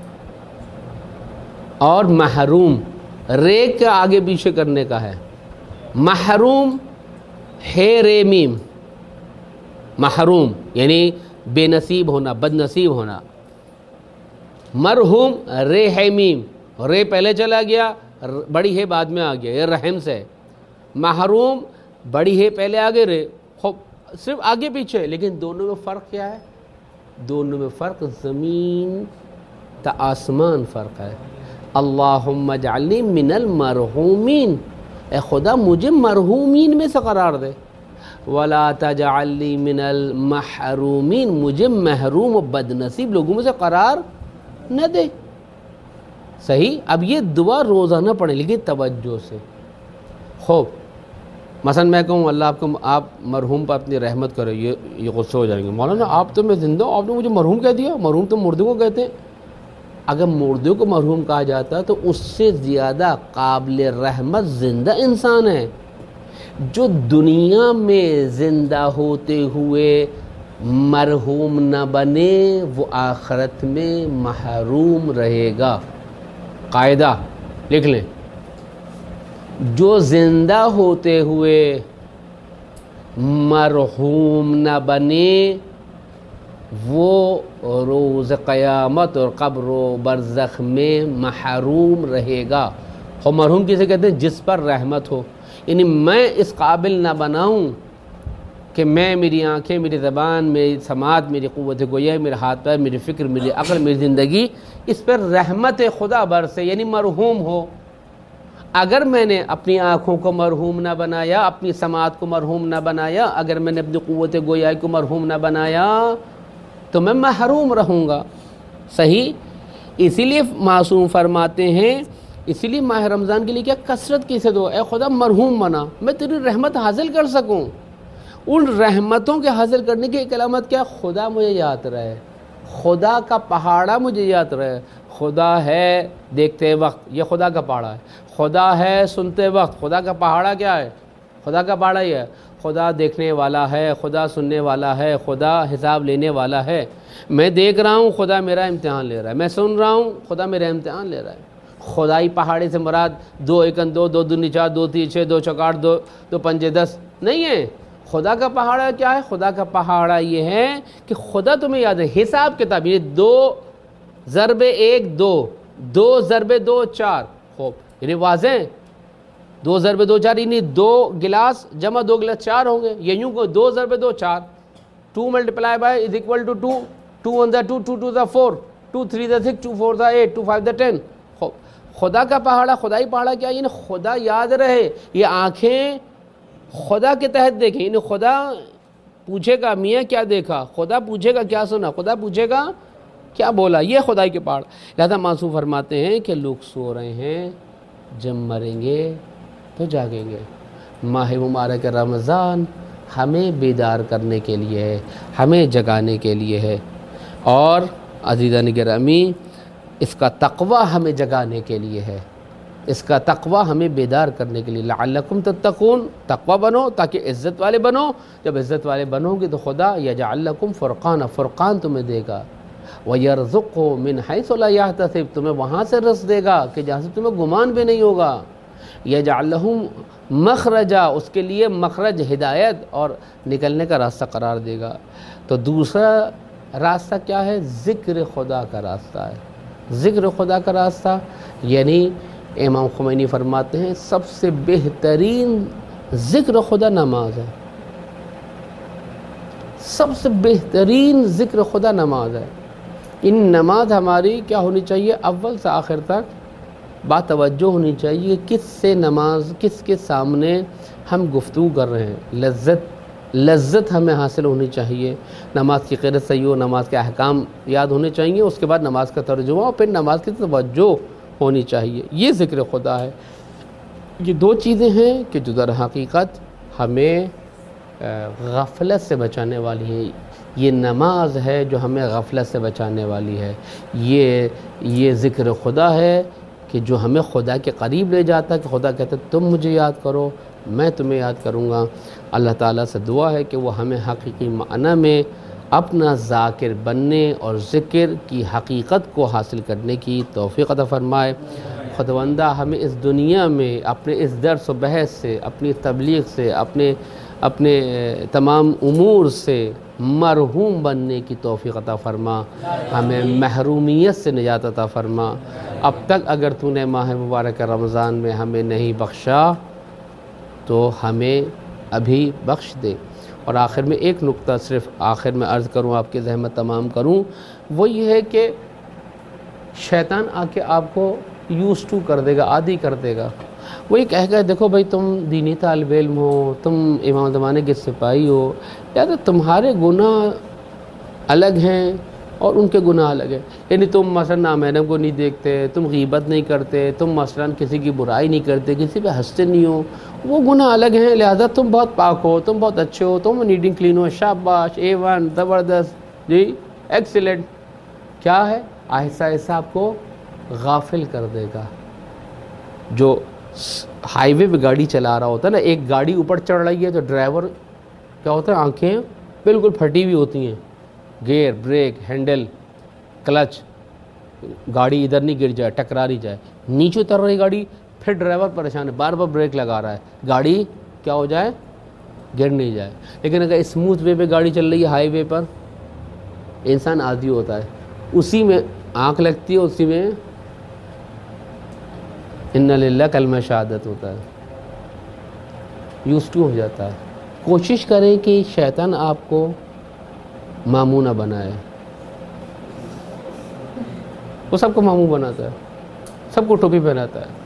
اور محروم ریک کا آگے پیچھے کرنے کا ہے، محروم ہے رے میم، محروم یعنی بے نصیب ہونا، بد نصیب ہونا. مرحوم رے ہے میم، رے پہلے چلا گیا، بڑی ہے بعد میں آ گیا، یہ رحم سے. محروم بڑی ہے پہلے آگے رے، خوب صرف آگے پیچھے، لیکن دونوں میں فرق کیا ہے؟ دونوں میں فرق زمین تا آسمان فرق ہے. اللہم اجعلنی من المرحومین، اے خدا مجھے مرحومین میں سے قرار دے. ولا تجعلنی من المحرومین، مجھے محروم و بد نصیب لوگوں میں سے قرار نہ دے. صحیح. اب یہ دعا روزانہ پڑھیں لیکن توجہ سے. خوب مثلا میں کہوں اللہ آپ کو آپ مرحوم پر اپنی رحمت کرے، یہ یہ غصہ ہو جائیں گے، مولانا آپ تو میں زندہ ہوں، آپ نے مجھے مرحوم کہہ دیا. مرحوم تو مردوں کو کہتے ہیں. اگر مردوں کو مرحوم کہا جاتا تو اس سے زیادہ قابل رحمت زندہ انسان ہے. جو دنیا میں زندہ ہوتے ہوئے مرحوم نہ بنے وہ آخرت میں محروم رہے گا. قاعدہ لکھ لیں، جو زندہ ہوتے ہوئے مرحوم نہ بنے وہ روز قیامت اور قبر و برزخ میں محروم رہے گا. اور مرحوم کسے کہتے ہیں؟ جس پر رحمت ہو. یعنی میں اس قابل نہ بناؤں کہ میں، میری آنکھیں، میری زبان، میری سماعت، میری قوت گویا، میرے ہاتھ پیر، میری فکر، میری عقل، میری زندگی اس پر رحمت خدا برسے، یعنی مرحوم ہو. اگر میں نے اپنی آنکھوں کو مرحوم نہ بنایا، اپنی سماعت کو مرحوم نہ بنایا، اگر میں نے اپنی قوت گویا کو مرحوم نہ بنایا تو میں محروم رہوں گا. صحیح. اسی لیے معصوم فرماتے ہیں، اسی لیے ماہ رمضان کے لیے کیا کثرت کی سے دو، اے خدا مرحوم بنا، میں تیری رحمت حاصل کر سکوں. ان رحمتوں کے حاصل کرنے کی ایک علامت کیا؟ خدا مجھے یاد رہے، خدا کا پہاڑا مجھے یاد رہے. خدا ہے دیکھتے وقت، یہ خدا کا پہاڑا ہے. خدا ہے سنتے وقت، خدا کا پہاڑا کیا ہے؟ خدا کا پہاڑا ہی ہے. خدا دیکھنے والا ہے، خدا سننے والا ہے، خدا حساب لینے والا ہے. میں دیکھ رہا ہوں، خدا میرا امتحان لے رہا ہے. میں سن رہا ہوں، خدا میرا امتحان لے رہا ہے. خدائی پہاڑے سے مراد دو ایکن دو، دو دو نچا، دو تین چھ، دو چوک آٹھ، دو دو پنجے دس نہیں ہے. خدا کا پہاڑا کیا ہے؟ خدا کا پہاڑا یہ ہے کہ خدا تمہیں یاد ہے. حساب کتاب، یہ دو ضرب ایک دو، دو ضرب دو چار. خوب یعنی واضح، دو ضرب دو چار، یعنی دو گلاس جمع دو گلاس چار ہوں گے. یہ یوں کو دو ضرب دو چار، two multiply by is equal two two, two one the two, two two the four, two three the six, two four the eight, two five the ten. خدا کا پہاڑا، خدائی پہاڑا کیا؟ یعنی خدا یاد رہے. یہ آنکھیں خدا کے تحت دیکھیں، یعنی خدا پوچھے گا میاں کیا دیکھا، خدا پوچھے گا کیا سنا، خدا پوچھے گا کیا بولا. یہ خدائی کے پہاڑ. لہذا معصوم فرماتے ہیں کہ لوگ سو رہے ہیں، جب مریں گے تو جاگیں گے. ماہ مبارک رمضان ہمیں بیدار کرنے کے لیے ہے، ہمیں جگانے کے لیے ہے. اور عزیزان گرامی اس کا تقوی ہمیں جگانے کے لیے ہے، اس کا تقوی ہمیں بیدار کرنے کے لیے. لعلکم تتقون، تقوی بنو تاکہ عزت والے بنو. جب عزت والے بنو گے تو خدا یجعل لکم فرقان، فرقان تمہیں دے گا. وَيَرْزُقْهُ مِنْ حَيْثُ لَا يَحْتَسِبْ، تمہیں وہاں سے رزق دے گا کہ جہاں سے تمہیں گمان بھی نہیں ہوگا. یجعل لَهُ مخرجا، اس کے لیے مخرج، ہدایت اور نکلنے کا راستہ قرار دے گا. تو دوسرا راستہ کیا ہے؟ ذکر خدا کا راستہ ہے. ذکر خدا کا راستہ یعنی امام خمینی فرماتے ہیں سب سے بہترین ذکر خدا نماز ہے. سب سے بہترین ذکر خدا نماز ہے. ان نماز ہماری کیا ہونی چاہیے؟ اول سے آخر تک بات توجہ ہونی چاہیے کس سے نماز، کس کے سامنے ہم گفتگو کر رہے ہیں. لذت لذت ہمیں حاصل ہونی چاہیے. نماز کی قرأت صحیح ہو، نماز کے احکام یاد ہونے چاہیے، اس کے بعد نماز کا ترجمہ اور پھر نماز کی توجہ ہونی چاہیے. یہ ذکر خدا ہے. یہ دو چیزیں ہیں کہ جو در حقیقت ہمیں غفلت سے بچانے والی ہیں. یہ نماز ہے جو ہمیں غفلت سے بچانے والی ہے. یہ یہ ذکر خدا ہے کہ جو ہمیں خدا کے قریب لے جاتا ہے، کہ خدا کہتا ہے تم مجھے یاد کرو، میں تمہیں یاد کروں گا. اللہ تعالیٰ سے دعا ہے کہ وہ ہمیں حقیقی معنی میں اپنا ذاکر بننے اور ذکر کی حقیقت کو حاصل کرنے کی توفیق عطا فرمائے. خداوندہ ہمیں اس دنیا میں اپنے اس درس و بحث سے، اپنی تبلیغ سے، اپنے اپنے تمام امور سے مرحوم بننے کی توفیق عطا فرما، ہمیں محرومیت سے نجات عطا فرما۔ اب تک اگر تو نے ماہ مبارک رمضان میں ہمیں نہیں بخشا تو ہمیں ابھی بخش دے۔ اور آخر میں ایک نقطہ صرف آخر میں عرض کروں، آپ کی زحمت تمام کروں، وہ یہ ہے کہ شیطان آ کے آپ کو یوز ٹو کر دے گا، عادی کر دے گا۔ وہی کہے گا دیکھو بھائی تم دینی طالب علم ہو، تم امام زمانے کے سپاہی ہو، یا تو تمہارے گناہ الگ ہیں اور ان کے گناہ الگ ہیں۔ یعنی تم مثلا نامحرم کو نہیں دیکھتے، تم غیبت نہیں کرتے، تم مثلا کسی کی برائی نہیں کرتے، کسی پہ ہنستے نہیں ہو، وہ گناہ الگ ہیں، لہذا تم بہت پاک ہو، تم بہت اچھے ہو، تم نیٹ اینڈ کلین ہو، شاباش، اے ون، زبردست، جی ایکسیلنٹ۔ کیا ہے؟ آہستہ آہستہ آپ کو غافل کر دے گا۔ جو ہائی وے پہ گاڑی چلا رہا ہوتا ہے نا، ایک گاڑی اوپر چڑھ رہی ہے تو ڈرائیور کیا ہوتا ہے، آنکھیں بالکل پھٹی ہوئی ہوتی ہیں، گیئر، بریک، ہینڈل، کلچ، گاڑی ادھر نہیں گر جائے، ٹکرا نہیں جائے۔ نیچے اتر رہی گاڑی، پھر ڈرائیور پریشان ہے، بار بار بریک لگا رہا ہے، گاڑی کیا ہو جائے، گر نہیں جائے۔ لیکن اگر اسموتھ وے پہ گاڑی چل رہی ہے ہائی وے پر، انسان عادی ہوتا ہے، اسی میں آنکھ لگتی ہے، اسی میں ان للہ کلمہ شہادت ہوتا ہے، یوز ٹو ہو جاتا ہے۔ کوشش کریں کہ شیطان آپ کو ماموں نہ بنائے۔ وہ سب کو ماموں بناتا ہے، سب کو ٹوپی پہناتا ہے،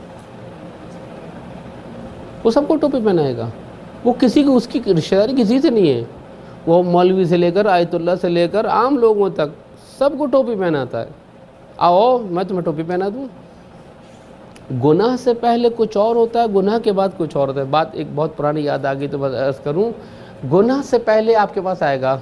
وہ سب کو ٹوپی پہنائے گا۔ وہ کسی کو، اس کی رشتہ داری کسی سے نہیں ہے، وہ مولوی سے لے کر آیت اللہ سے لے کر عام لوگوں تک سب کو ٹوپی پہناتا ہے۔ آؤ میں تمہیں ٹوپی پہنا دوں۔ گناہ سے پہلے کچھ اور ہوتا ہے، گناہ کے بعد کچھ اور ہوتا ہے۔ بات ایک بہت پرانی یاد آ گئی تو بس عرض کروں، گناہ سے پہلے آپ کے پاس آئے گا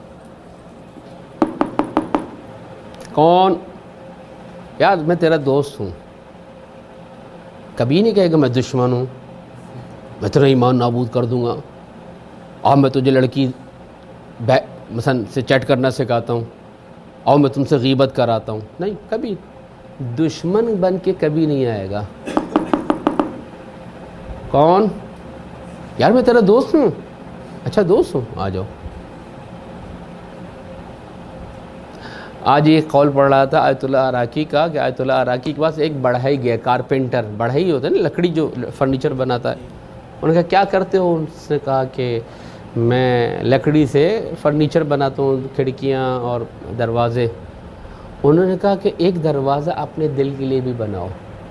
کون؟ یار میں تیرا دوست ہوں، کبھی نہیں کہے گا میں دشمن ہوں، میں تیرا ایمان نابود کر دوں گا، اور میں تجھے لڑکی مثلا سے چیٹ کرنا سکھاتا ہوں، اور میں تم سے غیبت کراتا ہوں۔ نہیں، کبھی دشمن بن کے کبھی نہیں آئے گا۔ کون؟ یار میں تیرا دوست ہوں، اچھا دوست ہوں، آ جاؤ۔ آج یہ قول پڑھ رہا تھا آیت اللہ عراقی کا، کہ آیت اللہ عراقی کے پاس ایک بڑھئی گیا، کارپینٹر، بڑھئی ہوتا ہے نا، لکڑی جو فرنیچر بناتا ہے۔ انہوں نے کہا کیا کرتے ہو؟ اس نے کہا کہ میں لکڑی سے فرنیچر بناتا ہوں، کھڑکیاں اور دروازے۔ انہوں نے کہا کہ ایک دروازہ اپنے دل کے لیے بھی بناؤ،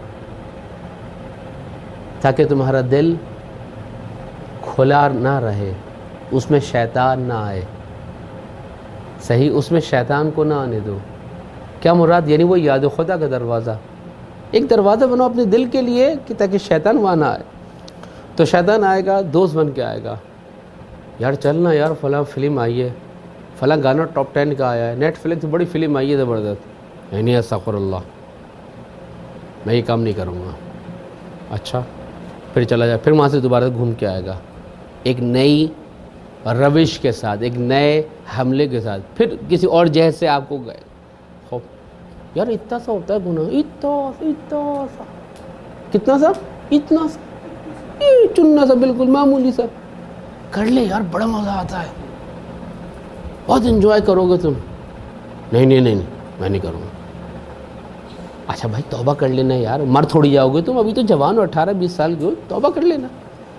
تاکہ تمہارا دل کھلا نہ رہے، اس میں شیطان نہ آئے۔ صحیح، اس میں شیطان کو نہ آنے دو۔ کیا مراد؟ یعنی وہ یاد خدا کا دروازہ، ایک دروازہ بناؤ اپنے دل کے لیے کہ تاکہ شیطان وہاں نہ آئے۔ تو شیطان آئے گا، دوست بن کے آئے گا، یار چلنا یار فلاں فلم آئی ہے، فلاں گانا ٹاپ ٹین کا آیا ہے، نیٹ فلکس بڑی فلم آئی ہے زبردست، نہیں استغفر اللہ، میں یہ کام نہیں کروں گا۔ اچھا، پھر چلا جائے، پھر وہاں سے دوبارہ گھوم کے آئے گا ایک نئی روش کے ساتھ، ایک نئے حملے کے ساتھ، پھر کسی اور جہد سے آپ کو گئے۔ خوب یار اتنا سا ہوتا ہے گناہ، اتنا اتنا سا، کتنا سا؟ اتنا سا، چننا سا، بالکل معمولی سا، کر لے یار، بڑا مزہ آتا ہے، بہت انجوائے کرو گے تم۔ نہیں نہیں نہیں میں نہیں کروں گا۔ اچھا بھائی توبہ کر لینا یار، مر تھوڑی جاؤ گے تم، ابھی تو جوان ہو، اٹھارہ بیس سال کے ہو، توبہ کر لینا۔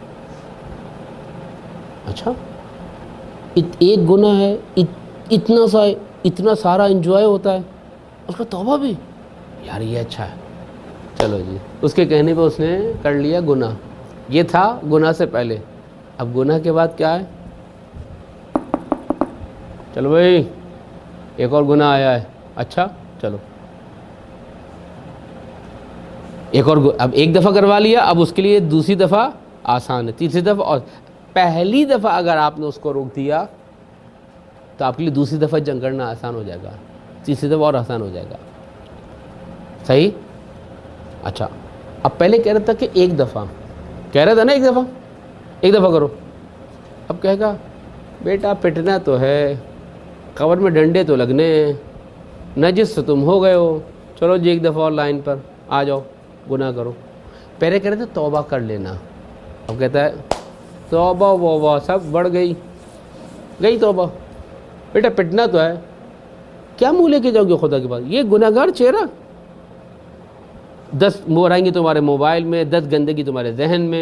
اچھا ایک گناہ ہے، اتنا سا اتنا سارا انجوائے ہوتا ہے، اس کا توبہ بھی، یار یہ اچھا ہے، چلو جی۔ اس کے کہنے پہ اس نے کر لیا گناہ۔ یہ تھا گناہ سے پہلے، اب گناہ کے بعد کیا ہے؟ چلو بھائی ایک اور گناہ آیا ہے، اچھا چلو ایک اور، اب ایک دفعہ کروا لیا، اب اس کے لیے دوسری دفعہ آسان ہے، تیسری دفعہ، اور پہلی دفعہ اگر آپ نے اس کو روک دیا تو آپ کے لیے دوسری دفعہ جنگ کرنا آسان ہو جائے گا، تیسری دفعہ اور آسان ہو جائے گا۔ صحیح؟ اچھا اب پہلے کہہ رہا تھا کہ ایک دفعہ کہہ رہا تھا نا، ایک دفعہ ایک دفعہ کرو، اب کہے گا بیٹا پٹنا تو ہے، قبر میں ڈنڈے تو لگنے ہیں، نجس تو تم ہو گئے ہو، چلو جی ایک دفعہ اور لائن پر آ جاؤ، گناہ کرو۔ پہلے کہہ رہے تھے توبہ کر لینا، اب کہتا ہے توبہ ووبہ سب بڑھ گئی گئی توبہ. بیٹا پٹنا تو ہے, کیا منہ لے کے جاؤ گے خدا کے پاس؟ یہ گناہ گار چہرہ. دس برائیں گی تمہارے موبائل میں, دس گندگی تمہارے ذہن میں,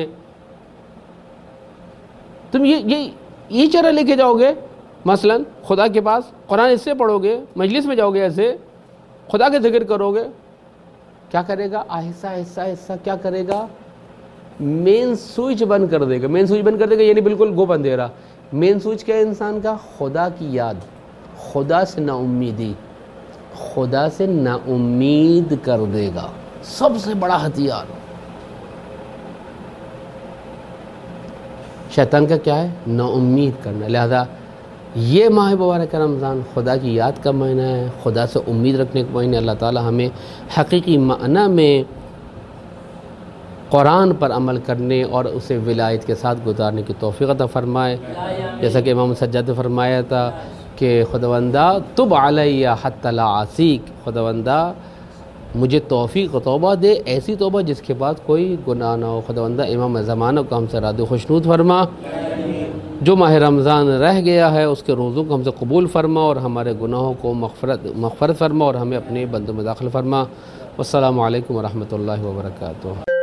تم یہ یہ یہ چہرہ لے کے جاؤ گے مثلا خدا کے پاس؟ قرآن اس سے پڑھو گے, مجلس میں جاؤ گے ایسے, خدا کے ذکر کرو گے, کیا کرے گا؟ آہستہ آہستہ آہستہ کیا کرے گا؟ مین سوئچ بند کر دے گا. مین سوئچ بند کر دے گا یعنی بالکل گو بند دے رہا. مین سوئچ کیا ہے انسان کا؟ خدا کی یاد, خدا سے نا امیدی, خدا سے نا امید کر دے گا. سب سے بڑا ہتھیار شیطان کا کیا ہے؟ نا امید کرنا. لہذا یہ ماہ مبارک رمضان خدا کی یاد کا مہینہ ہے, خدا سے امید رکھنے کا مہینہ. اللہ تعالی ہمیں حقیقی معنی میں قرآن پر عمل کرنے اور اسے ولایت کے ساتھ گزارنے کی توفیق عطا فرمائے. جیسا کہ امام سجاد نے فرمایا تھا کہ خداوندہ تب علیہ حتی لا عصیک, خداوندہ مجھے توفیق و توبہ دے, ایسی توبہ جس کے بعد کوئی گناہ نہ ہو. خداوندہ امام زمانہ کو ہم سے راضی خوشنود فرما. جو ماہ رمضان رہ گیا ہے اس کے روزوں کو ہم سے قبول فرما اور ہمارے گناہوں کو مغفرت مغفرت فرما اور ہمیں اپنے بندوں میں داخل فرما. والسلام علیکم ورحمۃ اللہ وبرکاتہ.